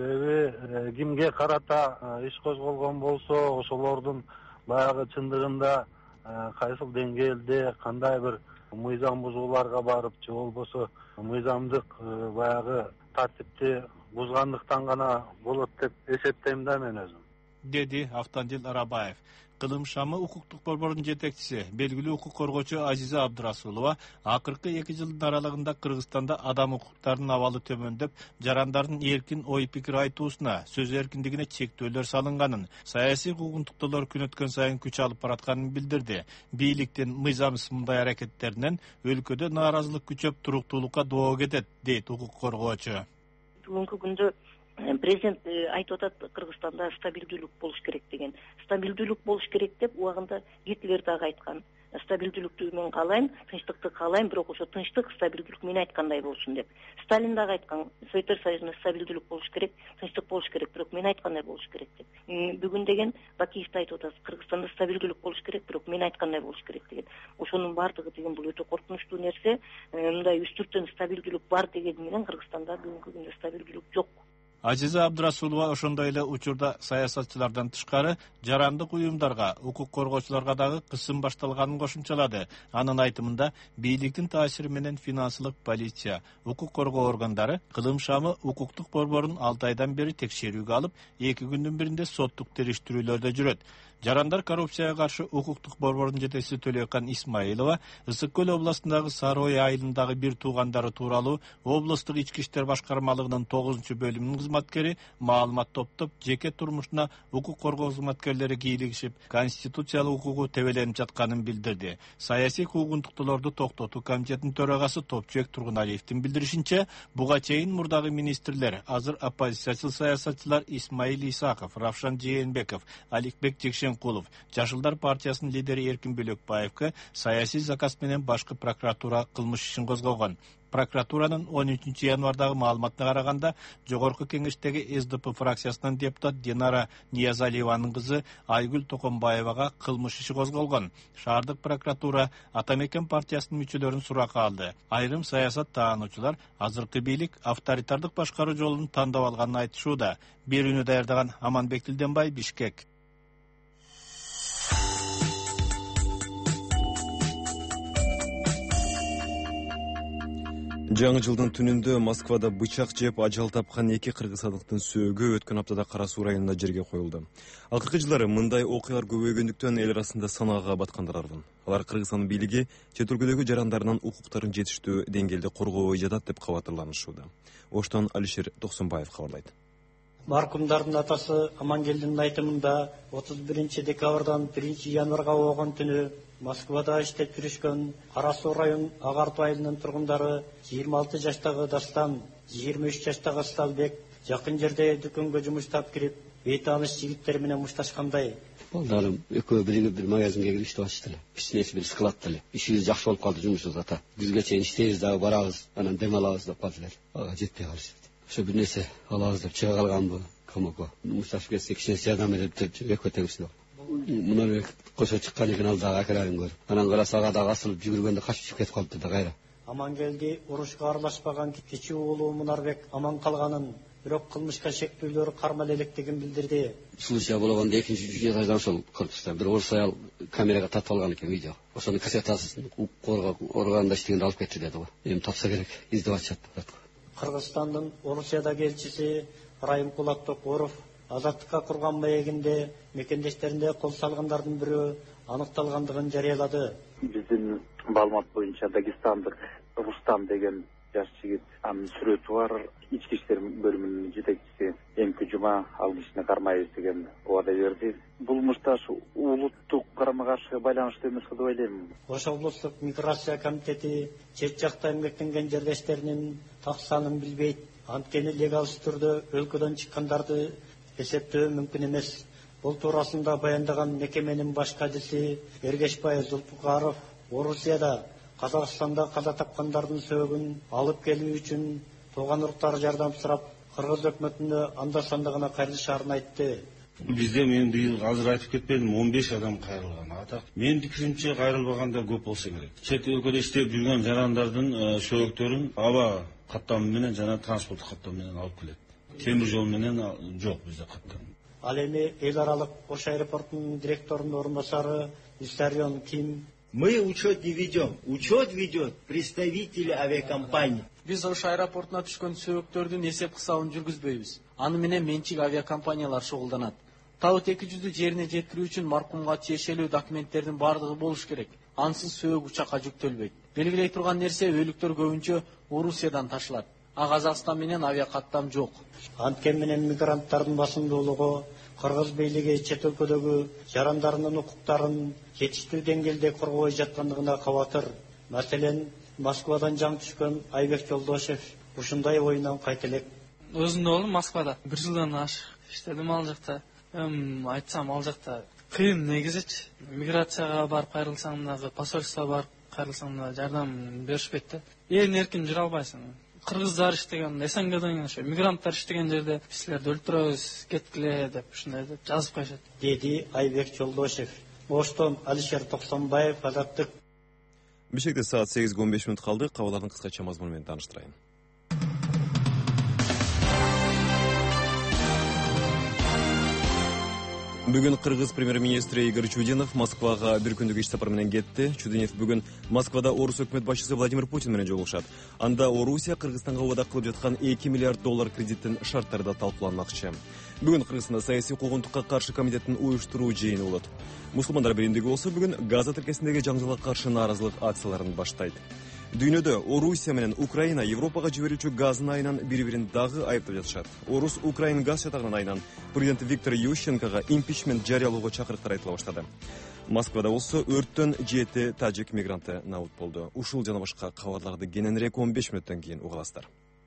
Себеби кимге карата иш козголгон болсо, ошолордун баягы чындыгында кайсыл деңгээлде кандай бир мыйзам бузууларга барып, же болбосо мыйзамдык баягы тартипти бузгандыктан гана болот деп эсептейм да мен өзүм, деди Автандил Арабаев. Кылым шамы укуктук борбордун жетекчиси, белгилүү укук коргоочу Азиза Абдырасулова акыркы 2 жылдын аралыгында Кыргызстанда адам укуктарынын абалы төмөндөп, жарандардын эркин ой пикир айтуусуна, сөз эркиндигине чектөөлөр салынганын, саясий куугунтуктуулар күн өткөн сайын күч алып баратканын билдирди. Бийликтин мыйзамсыз мындай аракеттеринен өлкөдө нааразылык күчөп, туруктуулукка доо кетет, дейт укук коргоочу. Бүгүнкү күндө президент айтып атат, Кыргызстанда стабилдүүлүк болуш керек деген. Стабилдүүлүк болуш керек деп убагында Гитлер дагы айткан. Стабилдүүлүктү мен каалайм, тынчтыкты каалайм, бирок ошо тынчтык, стабилдүүлүк мен айткандай болсун деп. Сталин дагы айткан, Советтер Союзунда стабилдүүлүк болуш керек, тынчтык болуш керек, бирок мен айткандай болуш керек деп. Бүгүн деген Бакиев айтып атат, Кыргызстанда стабилдүүлүк болуш керек, бирок мен айткандай болуш керек деген. Ошонун бардыгы деген бул өтө коркунучтуу нерсе. Мындай үстүртөн стабилдүүлүк бар деген менен Кыргызстанда бүгүнкү күндө стабилдүүлүк жок. Азиза Абдырасулова ошондой эле учурда саясатчылардан тышкары жарандык уюмдарга, укук коргоочуларга дагы кысым башталганын кошумчалады. Анын айтымында бийликтин таасири менен финансылык полиция, укук коргоо органдары кылым шамы укуктук борборун 6 айдан бери текшерүүгө алып, 2 күндүн биринде соттук териштирүүлөрдө жүрөт. Жарандар коррупцияга каршы укуктук борбордун жетекчиси Төлөкан Исмаилова Ысык көл областындагы Сарой айылындагы бир туугандары тууралуу облустук ички иштер башкармалыгынын 9-бөлүмүнүн кызматкери маалымат топтоп, жеке турмушуна укук коргоо кызматкерлери кийлигишип, конституциялык укугу тебеленип жатканын билдирди. Саясий куугунтуктуулорду токтотуу комитетинин төрагасы Топчуек Тургуналиевдин билдиришинче, буга чейин мурдагы министрлер, азыр оппозициячыл саясатчылар Исмаил Исаков, Равшан Жээнбеков, Аликбек Жекшенкулов, Жашылдар партиясынын лидери Эркин Бөлөкбаевке саясий заказ менен башкы прокуратура кылмыш ишин козгогон. Прокуратуранын 13 январдагы маалыматына караганда, Жогорку Кеңештеги СДП фракциясынан депутат Динара Ниязалиеванын кызы Айгүл Токомбаевага кылмыш иши козголгон. Шаардык прокуратура Атамекен партиясынын мүчөлөрүн суракка алды. Айрым саясат таануучулар азыркы бийлик авторитардык башкаруу жолун тандап алганын айтышууда. Берүүнү даярдаган Аманбек Тилденбай, Бишкек. Жаңы жылдын түнүндө Москвада бычак жеп ажал тапкан 2 кыргызстандыктын сөөгү өткөн аптада Кара Суу районунда жерге коюлду. Акыркы жылдары мындай окуялар көбөйгөндүктөн эл арасында санаага баткандар аргын. Алар Кыргызстан бийлиги чет өлкөдөгү жарандарынын укуктарын жетиштүү деңгээлде коргобой жатат деп кабатырланышууда. Оштон Алишер Токсонбаев кабарлайт. Маркумдардын атасы Амангелдин айтымында 31 декабрдан 1 январга болгон түнү Москвада иштеп жүрүшкөн Кара Суу район Агартуу айылынын тургундары 26 жаштагы Дастан, 23 жаштагы Сталбек жакын жерде дүкөнгө жумуштап кирип, бейтааныш жигиттер менен мушташкандай. Балдарым экөө бир магазинге кирип иштеп атышты эле. Бир бир складта эле. Ишибиз жакшы болуп калды, жумушубуз ата. Күзгө чейин иштейбиз дагы барабыз, анан дем алабыз деп калдылар. Ага жетпей калышты. Ошо бир нерсе алабыз деп чыга калганбы? Камакка. Мушташып кетсе кичине жардам этип экөө тегибиз. Мына кошо чыккан экен алдагы акырарын көрүп. Анан караса ага дагы асылып жүгүргөндө качып кетип калыпты да кайра. Амангелди урушка аралашпаган кичи уулу Мунарбек аман калганын, бирок кылмышка шектүүлөр кармал электигин билдирди. Случай болгондо 2-3 этаждан ошол корпуста бир орус аял камерага тартып алган экен видео. Ошонун кассетасын органда иштегенде алып кетти деди го. Эми тапса керек, издеп атышат. Кыргызстандын Орусиядагы элчиси Райымкулат Токуров азаттыкка курган маегинде мекендештеринде кол салгандардын бирөө аныкталгандыгын жарыялады. Биздин маалымат боюнча Дагестандык Рустам деген жаш жигит, анын сүрөтү бар. Ички иштер бөлүмүнүн жетекчиси эмки жума ал кишини кармайбыз деген убада берди. Бул мушташ улуттук карама каршы байланыштуу эмес деп ойлойм. Ош облустук миграция комитети чет жакта эмгектенген жерлештеринин так санын билбейт. Анткени легалсыз түрдө өлкөдөн чыккандарды эсептөө мүмкүн эмес. Бул туурасында баяндаган мекеменин баш кадиси Эргешбай Зулпукаров Орусияда Казакстанда каза тапкандардын сөөгүн алып келүү үчүн тууган уруктары жардам сурап, кыргыз өкмөтүнө анда-санда гана кайрылышаарын айтты. Бизде мен быйыл азыр айтып кетпедим, 15 адам кайрылган. Атак менин пикиримче кайрылбагандар көп болсо керек. Чет өлкөдө иштеп жүргөн жарандардын сөөгүттөрүн аба каттамы менен жана транспорттук каттамы менен алып келет. Темир жол менен жок бизде каттам. Ал эми эл аралык Ош аэропортунун директорунун орун басары Виссарион Ким: Мы учет не ведем. Учет ведет представители авиакомпаний. Биз Ош аэропортуна түшкөн сөөгүттөрдүн эсеп кысабын жүргүзбөйбүз. Аны менен менчик авиакомпаниялар шугулданат. Табыт 200 жерине жеткирүү үчүн маркумга тиешелүү документтердин бардыгы болуш керек. Ансыз сөөгү учакка жүктөлбөйт. Белгилей турган нерсе өлүктөр көбүнчө Орусиядан ташылат. А Казакстан менен авиакаттам жок. Анткени менен мигранттардын басымдуулугу кыргыз бийлиги чет өлкөдөгү жарандарынын укуктарын жетиштүү деңгээлде коргобой жаткандыгына кабатыр. Маселен, Москвадан жаң түшкөн Айбек Жолдошев ушундай оюнан кайта элек. Өзүмдүн оолум Москвада 1 жылдан ашык иштедим ал жакта. Айтсам ал жакта кыйын негизичи. Миграцияга барып кайрылсаң дагы, посольствого барып кайрылсаң да жардам беришпейт да. Ээн эркин жүрө албайсың. Кыргыздар иштеген, СНГден ошо мигранттар иштеген жерде силерди өлтүрөбүз, кеткиле деп ушундай деп жазып коюшат, деди Айбек Жолдошев. Оштон Алишер Токсонбаев, Азаттык. Бишкекте саат 8:15 калды. Кабарлардын кыскача мазмуну менен тааныштырайын. Бүгүн Кыргыз премьер-министри Игорь Чудинов Москвага бир күндүк иш сапар менен кетти. Чудинов бүгүн Москвада Орус өкмөт башчысы Владимир Путин менен жолугушат. Анда Орусия Кыргызстанга убада кылып жаткан $2 миллиард кредиттин шарттары да талкууланмакчы. Бүгүн Кыргызстанда саясий куугунтукка каршы комитеттин уюштуруу жыйыны болот. Мусулмандар биримдиги болсо бүгүн Газа тилкесиндеги жаңжалга каршы нааразылык акцияларын баштайт. Дүйнөдө Орусия менен Украина Европага жиберүүчү газын айынан бири-бирин дагы айыптап жатышат. Орус Украин газ чатагынын айынан президент Виктор Ющенкого импичмент жарыялоого чакырыктар айтыла баштады. Москвада болсо өрттөн 7 тажик мигранты набут болду. Ушул жана башка кабарларды кененирээк 15 мүнөттөн кийин угаласыздар.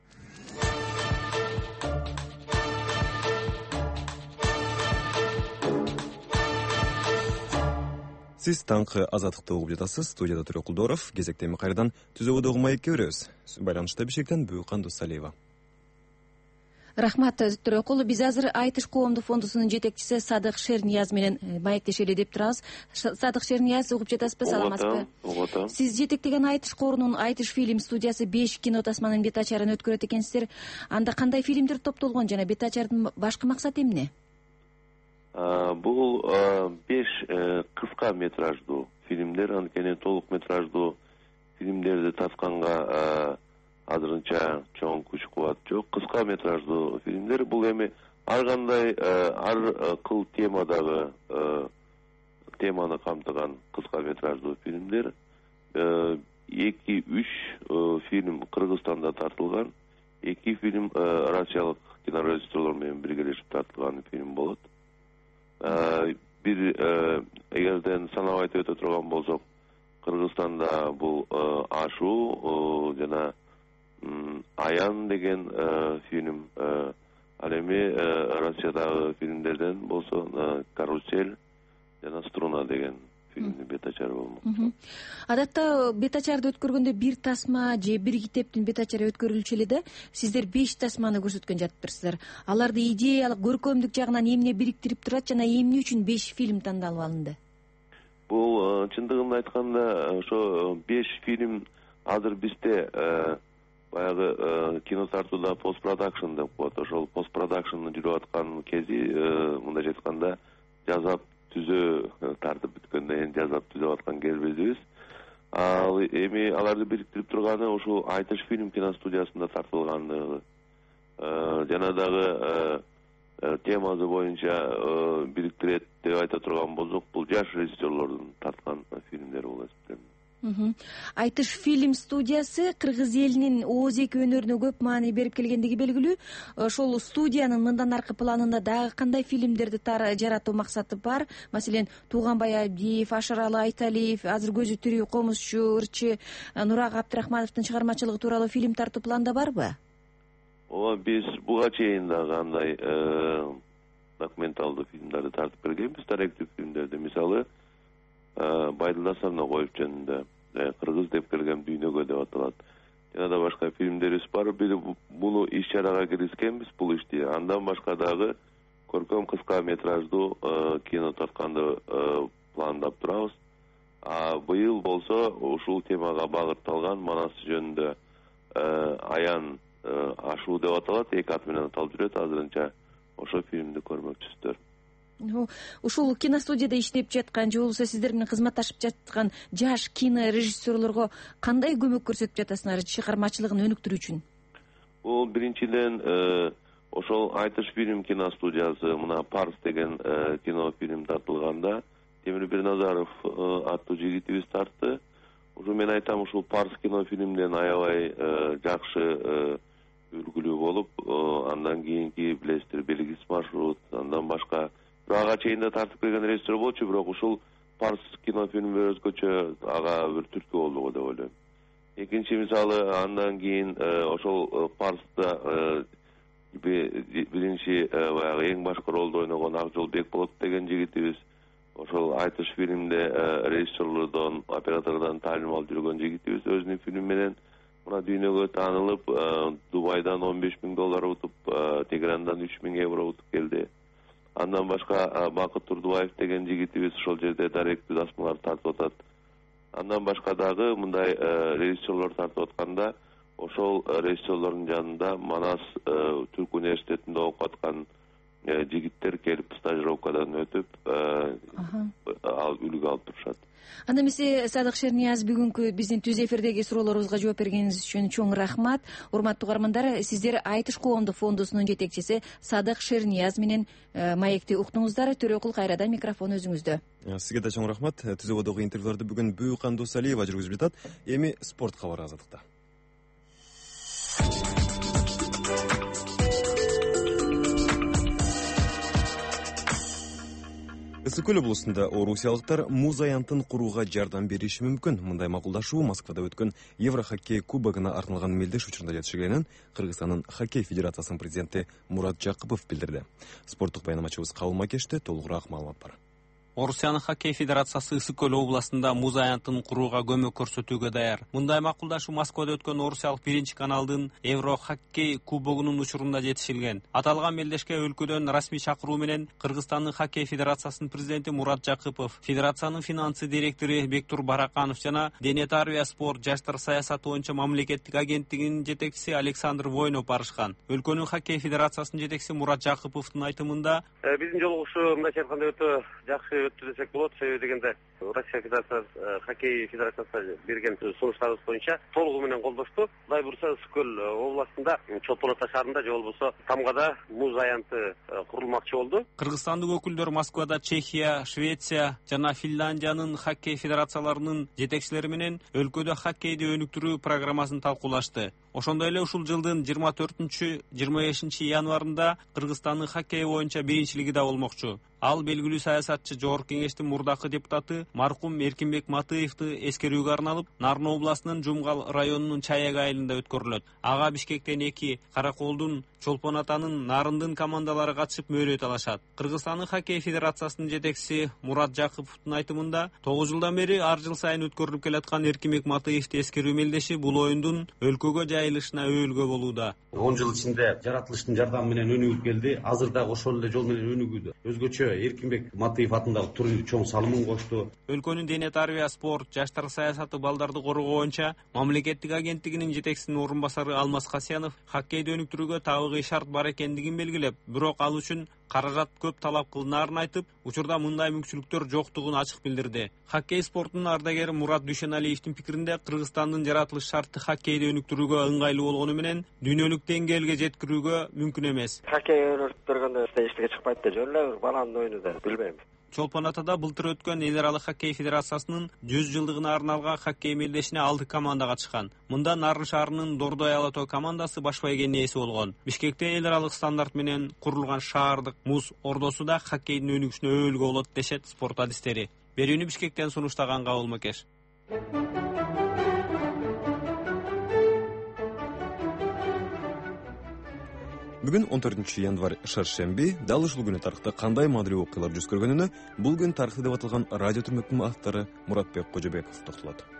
Сиз таңкы азаттыкты угуп жатасыз. Студияда Төрө Кулдоров. Кезектеми кайрадан түзөгүдөгү маекке өрөбүз. Байланышта Бишкектен Бүйкан Дусалиева. Рахмат Төрөкул. Биз азыр Айтыш коомдук фондусунун жетекчиси Садык Шернияз менен маектешели деп турабыз. Садык Шернияз, угуп жатасызбы? Саламатсызбы? Угутам. Сиз жетектеген Айтыш коорунун Айтыш фильм студиясы 5 кино тасманын бет ачарын өткөрөт экенсиздер. Анда кандай фильмдер топтолгон жана бет ачардын башкы максаты эмне? Бул 5 кыска метраждуу фильмдер, анткени толук метраждуу фильмдерди тасканга азырынча чоң күч кубат жок. Кыска метраждуу фильмдер бул эми ар кандай ар кыл темадагы теманы камтыган кыска метраждуу фильмдер. 2-3 фильм Кыргызстанда тартылган, 2 фильм Россиялык кинорежиссерлор менен биргелешип тартылган фильм болот. Бир эгерден санап айтып өтө турган болсок, Кыргызстанда бул Ашу жана Аян деген фильм, ал эми Россиядагы фильмдерден болсо Карусель жана Струна деген фильмдин бет ачары болмок. Адатта бет ачарды өткөргөндө бир тасма же бир китептин бет ачары өткөрүлчү эле да, сиздер 5 тасманы көрсөткөн жатыптырсыздар. Аларды идеялык, көркөмдүк жагынан эмне бириктирип турат жана эмне үчүн 5 фильм тандалып алынды? Бул чындыгын айтканда ошо 5 фильм азыр бизде баягы кино тартууда постпродакшн деп коет. Ошол постпродакшн жүрүп аткан кези, мындай айтканда, жазап түзөө тартып бүткөндөн кийин жазап түзөп аткан кезибиз. Ал эми аларды бириктирип турганы ушул Айтыш фильм киностудиясында тартылган. Жана дагы темасы боюнча бириктирет деп айта турган болсок, бул жаш режиссерлордун тарткан фильмдери болот. Айтыш фильм студиясы кыргыз элинин ооз-эки өнөрүнө көп маани берип келгендиги белгилүү. Ошол студиянын мындан аркы планында дагы кандай фильмдерди жаратуу максаты бар? Маселен, Тууганбай Абдиев, Ашаралы Айталиев, азыр көзү тирүү комузчу, ырчы Нурак Абдрахмановдун чыгармачылыгы тууралуу фильм тартуу планда барбы? Ооба, биз буга чейин дагы андай документалдуу фильмдерди тартып келгенбиз, тарихтик фильмдерди. Мисалы, Байдыл Дастарына коюп жөнүндө кыргыз деп келгем дүйнөгө деп аталат. Жана да башка фильмдерибиз бар. Бир буну иш чарага киргизкенбиз бул ишти. Андан башка дагы көркөм кыска метраждуу кино тартканды пландап турабыз. Быйыл болсо ушул темага багытталган Манас жөнүндө аян ашуу деп аталат. 2 ат менен аталып жүрөт. Азырынча ошо фильмди көрмөкчүсүздөр. Ушул киностудияда иштеп жаткан же болбосо сиздер менен кызматташып жаткан жаш кинорежиссерлорго кандай көмөк көрсөтүп жатасыңар чыгармачылыгын өнүктүрүү үчүн? Бул биринчиден ошол Айтыш фильм киностудиясы мына Парс деген кинофильм тартылганда Темир Бирназаров аттуу жигитибиз тартты. Ушу мен айтам, ушул Парс кинофильмден аябай жакшы үлгүлүү болуп, андан кийинки билесиздер Белгис маршрут, андан башка ага чейин да тартып келген режиссер болчу, бирок ушул Парс кинофильми өзгөчө ага бир түрткү болду го деп ойлойм. Экинчи мисалы, андан кийин ошол Парста биринчи баягы эң башкы ролду ойногон Акжол Бекболот деген жигитибиз ошол Айтыш фильмде режиссерлордон, оператордон таалим алып жүргөн жигитибиз өзүнүн фильми менен мына дүйнөгө таанылып, Дубайдан $15,000 утуп, Тегерандан €3,000 утуп келди. Андан башка Бакыт Турдубаев деген жигитибиз ошол жерде даректүү тасмалар тартып атат. Андан башка дагы мындай режиссерлор тартып атканда ошол режиссерлордун жанында Манас Түрк университетинде окуп аткан жигиттер келип стажировкадан өтүп үлгү алып турушат. Анда эмесе Садык Шернияз, бүгүнкү биздин түз эфирдеги суроолорубузга жооп бергениңиз үчүн чоң рахмат. Урматтуу угармандар, сиздер Айтыш коомдук фондусунун жетекчиси Садык Шернияз менен маекти уктуңуздар. Төрөкул кайрадан микрофон өзүңүздө. Сизге да чоң рахмат. Түзөбөдөгү интервьюларды бүгүн Бүйүкан Досалиева жүргүзүп жатат. Эми спорт кабары азаттыкта. Ысык көл облусунда орусиялыктар муз аянтын курууга жардам бериши мүмкүн. Мындай макулдашуу Москвада өткөн Еврохоккей кубогуна арналган мелдеш учурунда жетишилгенин Кыргызстандын хоккей федерациясынын президенти Мурат Жакыпов билдирди. Спорттук баянамачыбыз Кабыл Макеште толугураак маалымат бар. Орусиянын хоккей федерациясы Ысык көл областында муз аянтын курууга көмөк көрсөтүүгө даяр. Мындай макулдашуу Москвада өткөн орусиялык биринчи каналдын Еврохоккей кубогунун учурунда жетишилген. Аталган мелдешке өлкөдөн расмий чакыруу менен Кыргызстандын хоккей федерациясынын президенти Мурат Жакыпов, федерациянын финансы директору Бектур Бараканов жана Дене тарбия спорт жаштар саясаты боюнча мамлекеттик агенттигинин жетекчиси Александр Войнов барышкан. Өлкөнүн хоккей федерациясынын жетекчиси Мурат Жакыповдун айтымында биздин жолугушуу мындайча айтканда өтө жакшы өттү десек болот. Себеби дегенде Россия Федерациясы хоккей федерациясы берген сунуштарыбыз боюнча толугу менен колдошту. Кудай буюрса Ысык көл областында Чолпон Ата шаарында же болбосо Тамгада муз аянты курулмакчы болду. Кыргызстандык өкүлдөр Москвада Чехия, Швеция жана Финляндиянын хоккей федерацияларынын жетекчилери менен өлкөдө хоккейди өнүктүрүү программасын талкуулашты. Ошондой эле ушул жылдын 24-25 январында Кыргызстандын хоккей боюнча биринчилиги да болмокчу. Ал белгилүү саясатчы Жогорку кеңештин мурдакы депутаты маркум Эркинбек Матыевди эскерүүгө арналып Нарын областынын Жумгал районунун Чаяк айылында өткөрүлөт. Ага Бишкектен 2, Караколдун, Чолпон Атанын, Нарындын командалары катышып мөөнөт алышат. Кыргызстандын хоккей федерациясынын жетекчиси Мурат Жакыповдун айтымында 9 жылдан бери ар жыл сайын өткөрүлүп келаткан Эркинбек Матыевди эскерүү мелдеши бул оюндун өлкөгө жайылышына өбөлгө болууда. 10 жыл ичинде жаратылыштын жардамы менен өнүгүп келди. Азыр дагы ошол эле жол менен өнүгүүдө. Өзгөчө Эркинбек Матыев атындагы турнир чоң салымын кошту. Өлкөнүн дене тарбия спорт жаштар саясаты балдарды коргоо боюнча мамлекеттик агенттигинин жетекчисинин орун басары Алмаз Касьянов хоккейди өнүктүрүүгө табигый шарт бар экендигин белгилеп, бирок ал үчүн каражат көп талап кылынаарын айтып, учурда мындай мүмкүнчүлүктөр жоктугун ачык билдирди. Хоккей спортунун ардагери Мурат Дүйшеналиевдин пикиринде Кыргызстандын жаратылыш шарты хоккейди өнүктүрүүгө ыңгайлуу болгону менен дүйнөлүк деңгээлге жеткирүүгө мүмкүн эмес. Хоккей өнүктүрүп бергенде эчтеке чыкпайт да, жөн эле баланын оюну да билбейм. Чолпон Атада былтыр өткөн эл аралык хоккей федерациясынын 100 жылдыгына арналган хоккей мелдешине 6 команда катышкан. Мында Нарын шаарынын Дордой Ала Тоо командасы баш байгенин ээси болгон. Бишкекте эл аралык стандарт менен курулган шаардык муз ордосу да хоккейдин өнүгүшүнө өбөлгө болот дешет спорт адистери. Берүүнү Бишкектен сунуштаган Кабыл Макеш. Бүгүн 14 январь шаршемби, дал ушул күнү тарыхта кандай маанилүү окуялар жүз көргөнүнө бул күн тарыхты деп аталган радио түрмөктүн автору Муратбек Кожобеков токтолот.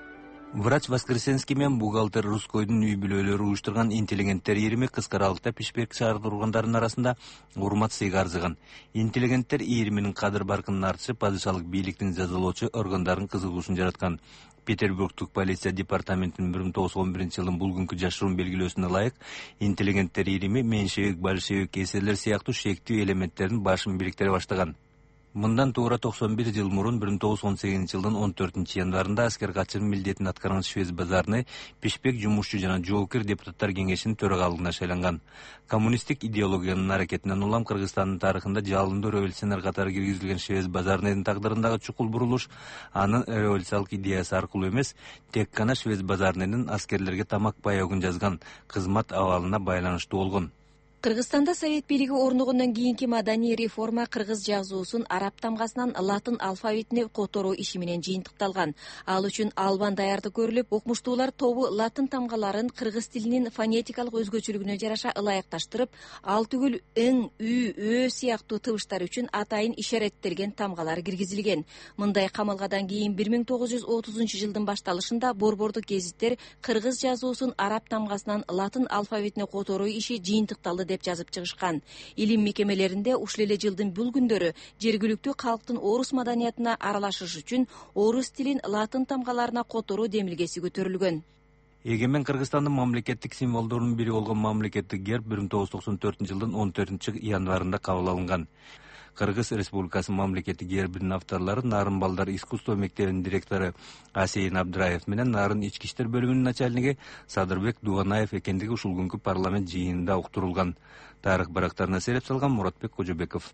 Врач Воскресенский менен бухгалтер Рускойдун үй бүлөлөрү уюштурган интеллигенттер ийрими кыска аралыкта Пишпек шаар тургундарынын арасында урмат сыйга арзыган. Интеллигенттер ийриминин кадыр баркынын артышы падышалык бийликтин жазалоочу органдарын кызыгуусун жараткан. Петербургтук полиция департаментинин 1911 жылдын бул күнкү жашыруун белгилөөсүнө ылайык интеллигенттер ийрими меньшевик, большевик, эсерлер сыяктуу шектүү элементтердин башын бириктире баштаган. Мындан туура 91 жыл мурун 1918 жылдын 14 январында аскер катчынын милдетин аткарган Швец базарны Пишпек жумушчу жана жоокер депутаттар кеңешинин төрагалыгына шайланган. Коммунисттик идеологиянын аракетинен улам Кыргызстандын тарыхында жалындуу революционер катары киргизилген Швец базарынын тагдырындагы чукул бурулуш анын революциялык идеясы аркылуу эмес, тек гана Швец базарынын аскерлерге тамак паёгун жазган кызмат абалына байланыштуу болгон. Кыргызстанда совет бийлиги орногондон кийинки маданий реформа кыргыз жазуусун араб тамгасынан латын алфавитине которуу иши менен жыйынтыкталган. Ал үчүн албан даярдык көрүлүп, окумуштуулар тобу латын тамгаларын кыргыз тилинин фонетикалык өзгөчөлүгүнө жараша ылайыкташтырып, ал түгүл ың, үй, ө сыяктуу тыбыштар үчүн атайын ишареттелген тамгалар киргизилген. Мындай камалгадан кийин 1930 жылдын башталышында борбордук гезиттер кыргыз жазуусун араб тамгасынан латын алфавитине которуу иши жыйынтыкталды деп жазып чыгышкан. Илим мекемелеринде ушул эле жылдын бул күндөрү жергиликтүү калктын орус маданиятына аралашыш үчүн орус тилин латын тамгаларына которуу демилгеси көтөрүлгөн. Эгемен Кыргызстандын мамлекеттик символдорунун бири болгон мамлекеттик герб 1994 жылдын 14 январында кабыл алынган. Кыргыз Республикасынын мамлекеттик гербинин авторлору Нарын балдар искусство мектебинин директору Асейин Абдраев менен Нарын ички иштер бөлүмүнүн начальниги Садырбек Дуганаев экендиги ушул күнкү парламент жыйынында уктурулган. Тарых барактарына сереп салган Муратбек Кожобеков.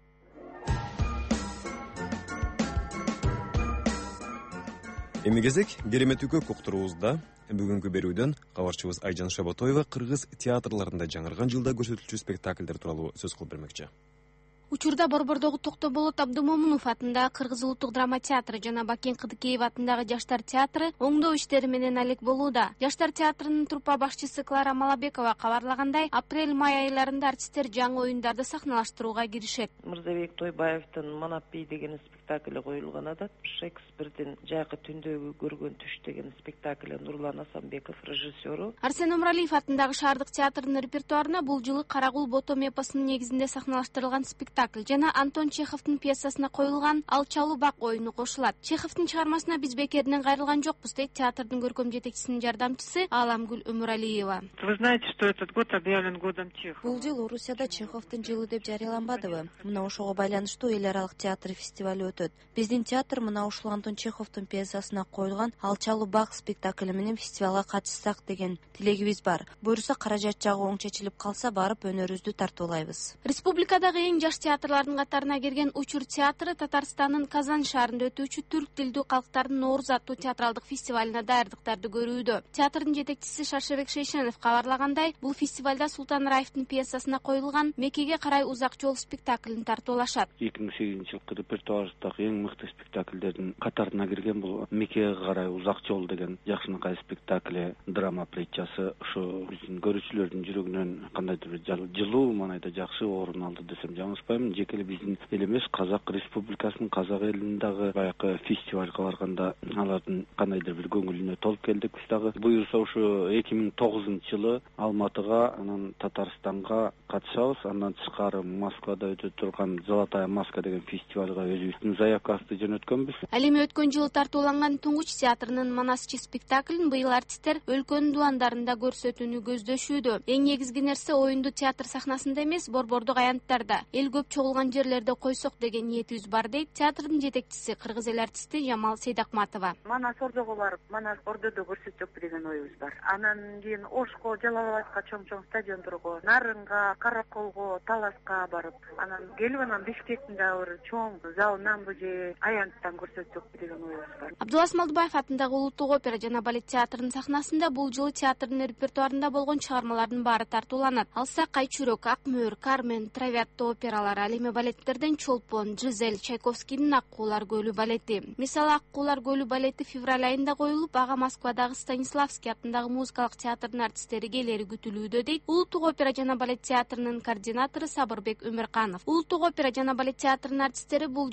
Эми кезек кереметүүкө уктуруубузда бүгүнкү берүүдөн кабарчыбыз Айжан Шабатоева кыргыз театрларында жаңырган жылда көрсөтүлчү спектакльдер тууралуу сөз кылып бермекчи. Учурда Борбордогу Токтоболот Абдымомунов атындагы Кыргыз улуттук драма театры жана Бакен Кыдыкеев атындагы Жаштар театры оңдоо иштери менен алек болууда. Жаштар театрынын труппа башчысы Клара Малабекова кабарлагандай, апрель-май айларында артисттер жаңы оюндарды сахналаштырууга киришет. Мырзабек Тойбаевдин Манапи деген спектакли коюлган атат. Шекспирдин Жайкы түндөгү көргөн түш деген спектакли Нурлан Асанбеков режиссеру. Арсен Омралиев атындагы Шаардык театрынын репертуарына бул жылы Карагул Ботом эпосунун негизинде сахналаштырылган спектакль жана Антон Чеховдун пьесасына коюлган Алчалуу бак оюну кошулат. Чеховдун чыгармасына биз бекеринен кайрылган жокпуз, дейт театрдын көркөм жетекчисинин жардамчысы Аламгүл Өмүралиева. Вы знаете, что этот год объявлен годом Чехова? Бул жыл Орусияда Чеховдун жылы деп жарыяланбадыбы? Мына ошого байланыштуу эл аралык театр фестивали өтөт. Биздин театр мына ушул Антон Чеховдун пьесасына коюлган Алчалуу бак спектакли менен фестивалга катышсак деген тилегибиз бар. Буюрса каражат жагы оң чечилип калса барып өнөрүбүздү тартуулайбыз. Республикадагы эң жаш театрлардын катарына кирген Учур театры Татарстандын Казан шаарында өтүүчү түрк тилдүү калктардын Нооруз аттуу театралдык фестивалына даярдыктарды көрүүдө. Театрдын жетекчиси Шаршебек Шейшенов кабарлагандай, бул фестивалда Султан Раевдин пьесасына коюлган Меккеге карай узак жол спектаклин тартуулашат. 2008 жылкы репертуарыбыздагы эң мыкты спектакльдердин катарына кирген бул Меккеге карай узак жол деген жакшынакай спектакли, драма притчасы ушу биздин көрүүчүлөрдүн жүрөгүнөн кандайдыр бир жылуу маанайда жакшы орун алды десем жаңылышпайм. Жеке эле биздин эл эмес, Казак Республикасынын Казак элинин дагы баягы фестивалга барганда алардын кандайдыр бир көңүлүнө толуп келдик. Биз дагы буюрса ушу 2009 жылы Алматыга, анан Татарстанга катышабыз. Андан тышкары Москвада өтө турган Золотая маска деген фестивалга өзүбүздүн заявкабызды жөнөткөнбүз. Ал эми өткөн жылы тартууланган Туңгуч театрынын Манасчы спектаклин быйыл артисттер өлкөнүн дубандарында көрсөтүүнү көздөшүүдө. Эң негизги нерсе оюнду театр сахнасында эмес, борбордук аянттарда, эл көп чогулган жерлерде койсок деген ниетибиз бар, дейт театрдын жетекчиси, кыргыз эл артисти Жамал Сейдакматова. Манас Ордого барып, Манас Ордодо көрсөтсөк деген оюбуз бар. Анан кийин Ошко, Жалал Абадка чоң стадиондорго, Нарынга, Караколго, Таласка барып, анан келип анан Бишкектин дагы бир чоң зал Намбу же аянттан көрсөтсөк деген оюбуз бар. Абдулас Малдыбаев атындагы Улуттук опера жана балет театрынын сахнасында бул жылы театрдын репертуарында болгон чыгармалардын баары тартууланат. Алса Кайчүрөк, Ак мөөр, Кармен, Травиатто опералары, ал эми балеттерден Чолпон, Жизель, Чайковскийдин Ак куулар көлү балети. Мисалы Ак куулар көлү балети февраль айында коюлуп, ага Москвадагы Станиславский атындагы музыкалык театрдын артисттери келери күтүлүүдө, дейт Улуттук опера жана балет театрынын координатору Сабырбек Өмөрканов. Улуттук опера жана балет театрынын артисттери бул жылы ошондой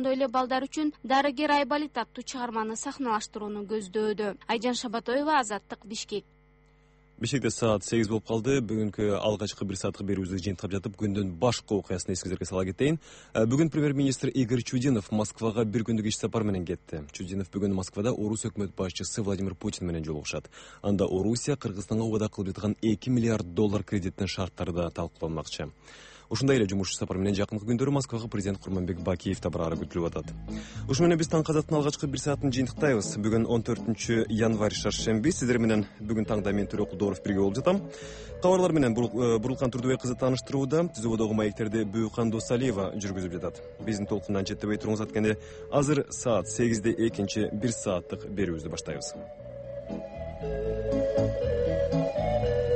ошондой эле балдар үчүн Дарыгер Айболит аттуу чыгарманы сахналаштырууну көздөөдө. Айжан Шабатоева, Азаттык, Бишкек. Бишкекте саат 8 болуп калды. Бүгүнкү алгачкы 1 сааттык берүүбүздү жыйынтыктап жатып, күндүн башкы окуясын эсиңизерге сала кетейин. Бүгүн премьер-министр Игорь Чудинов Москвага бир күндүк иш сапар менен кетти. Чудинов бүгүн Москвада Орус өкмөт башчысы Владимир Путин менен жолугушат. Анда Орусия Кыргызстанга убада кылып жаткан $2 миллиард кредиттин шарттары да талкууланмакчы. Ушундай эле жумуш сапар менен жакынкы күндөрү Москвага президент Курманбек Бакиев да барары күтүлүп атат. Ушу менен биз таң казаттын алгачкы 1 саатын жыйынтыктайбыз. Бүгүн 14 январь шаршемби. Сиздер менен бүгүн таңда мен Төрө Кулдоров бирге болуп жатам. Кабарлар менен Бурулкан Турдубай кызы тааныштырууда, түзүүдөгү маектерди Бүйкан Досалиева жүргүзүп жатат. Биздин толкундан четтебей туруңуз аткенде азыр саат 8де экинчи 1 сааттык берүүбүздү баштайбыз.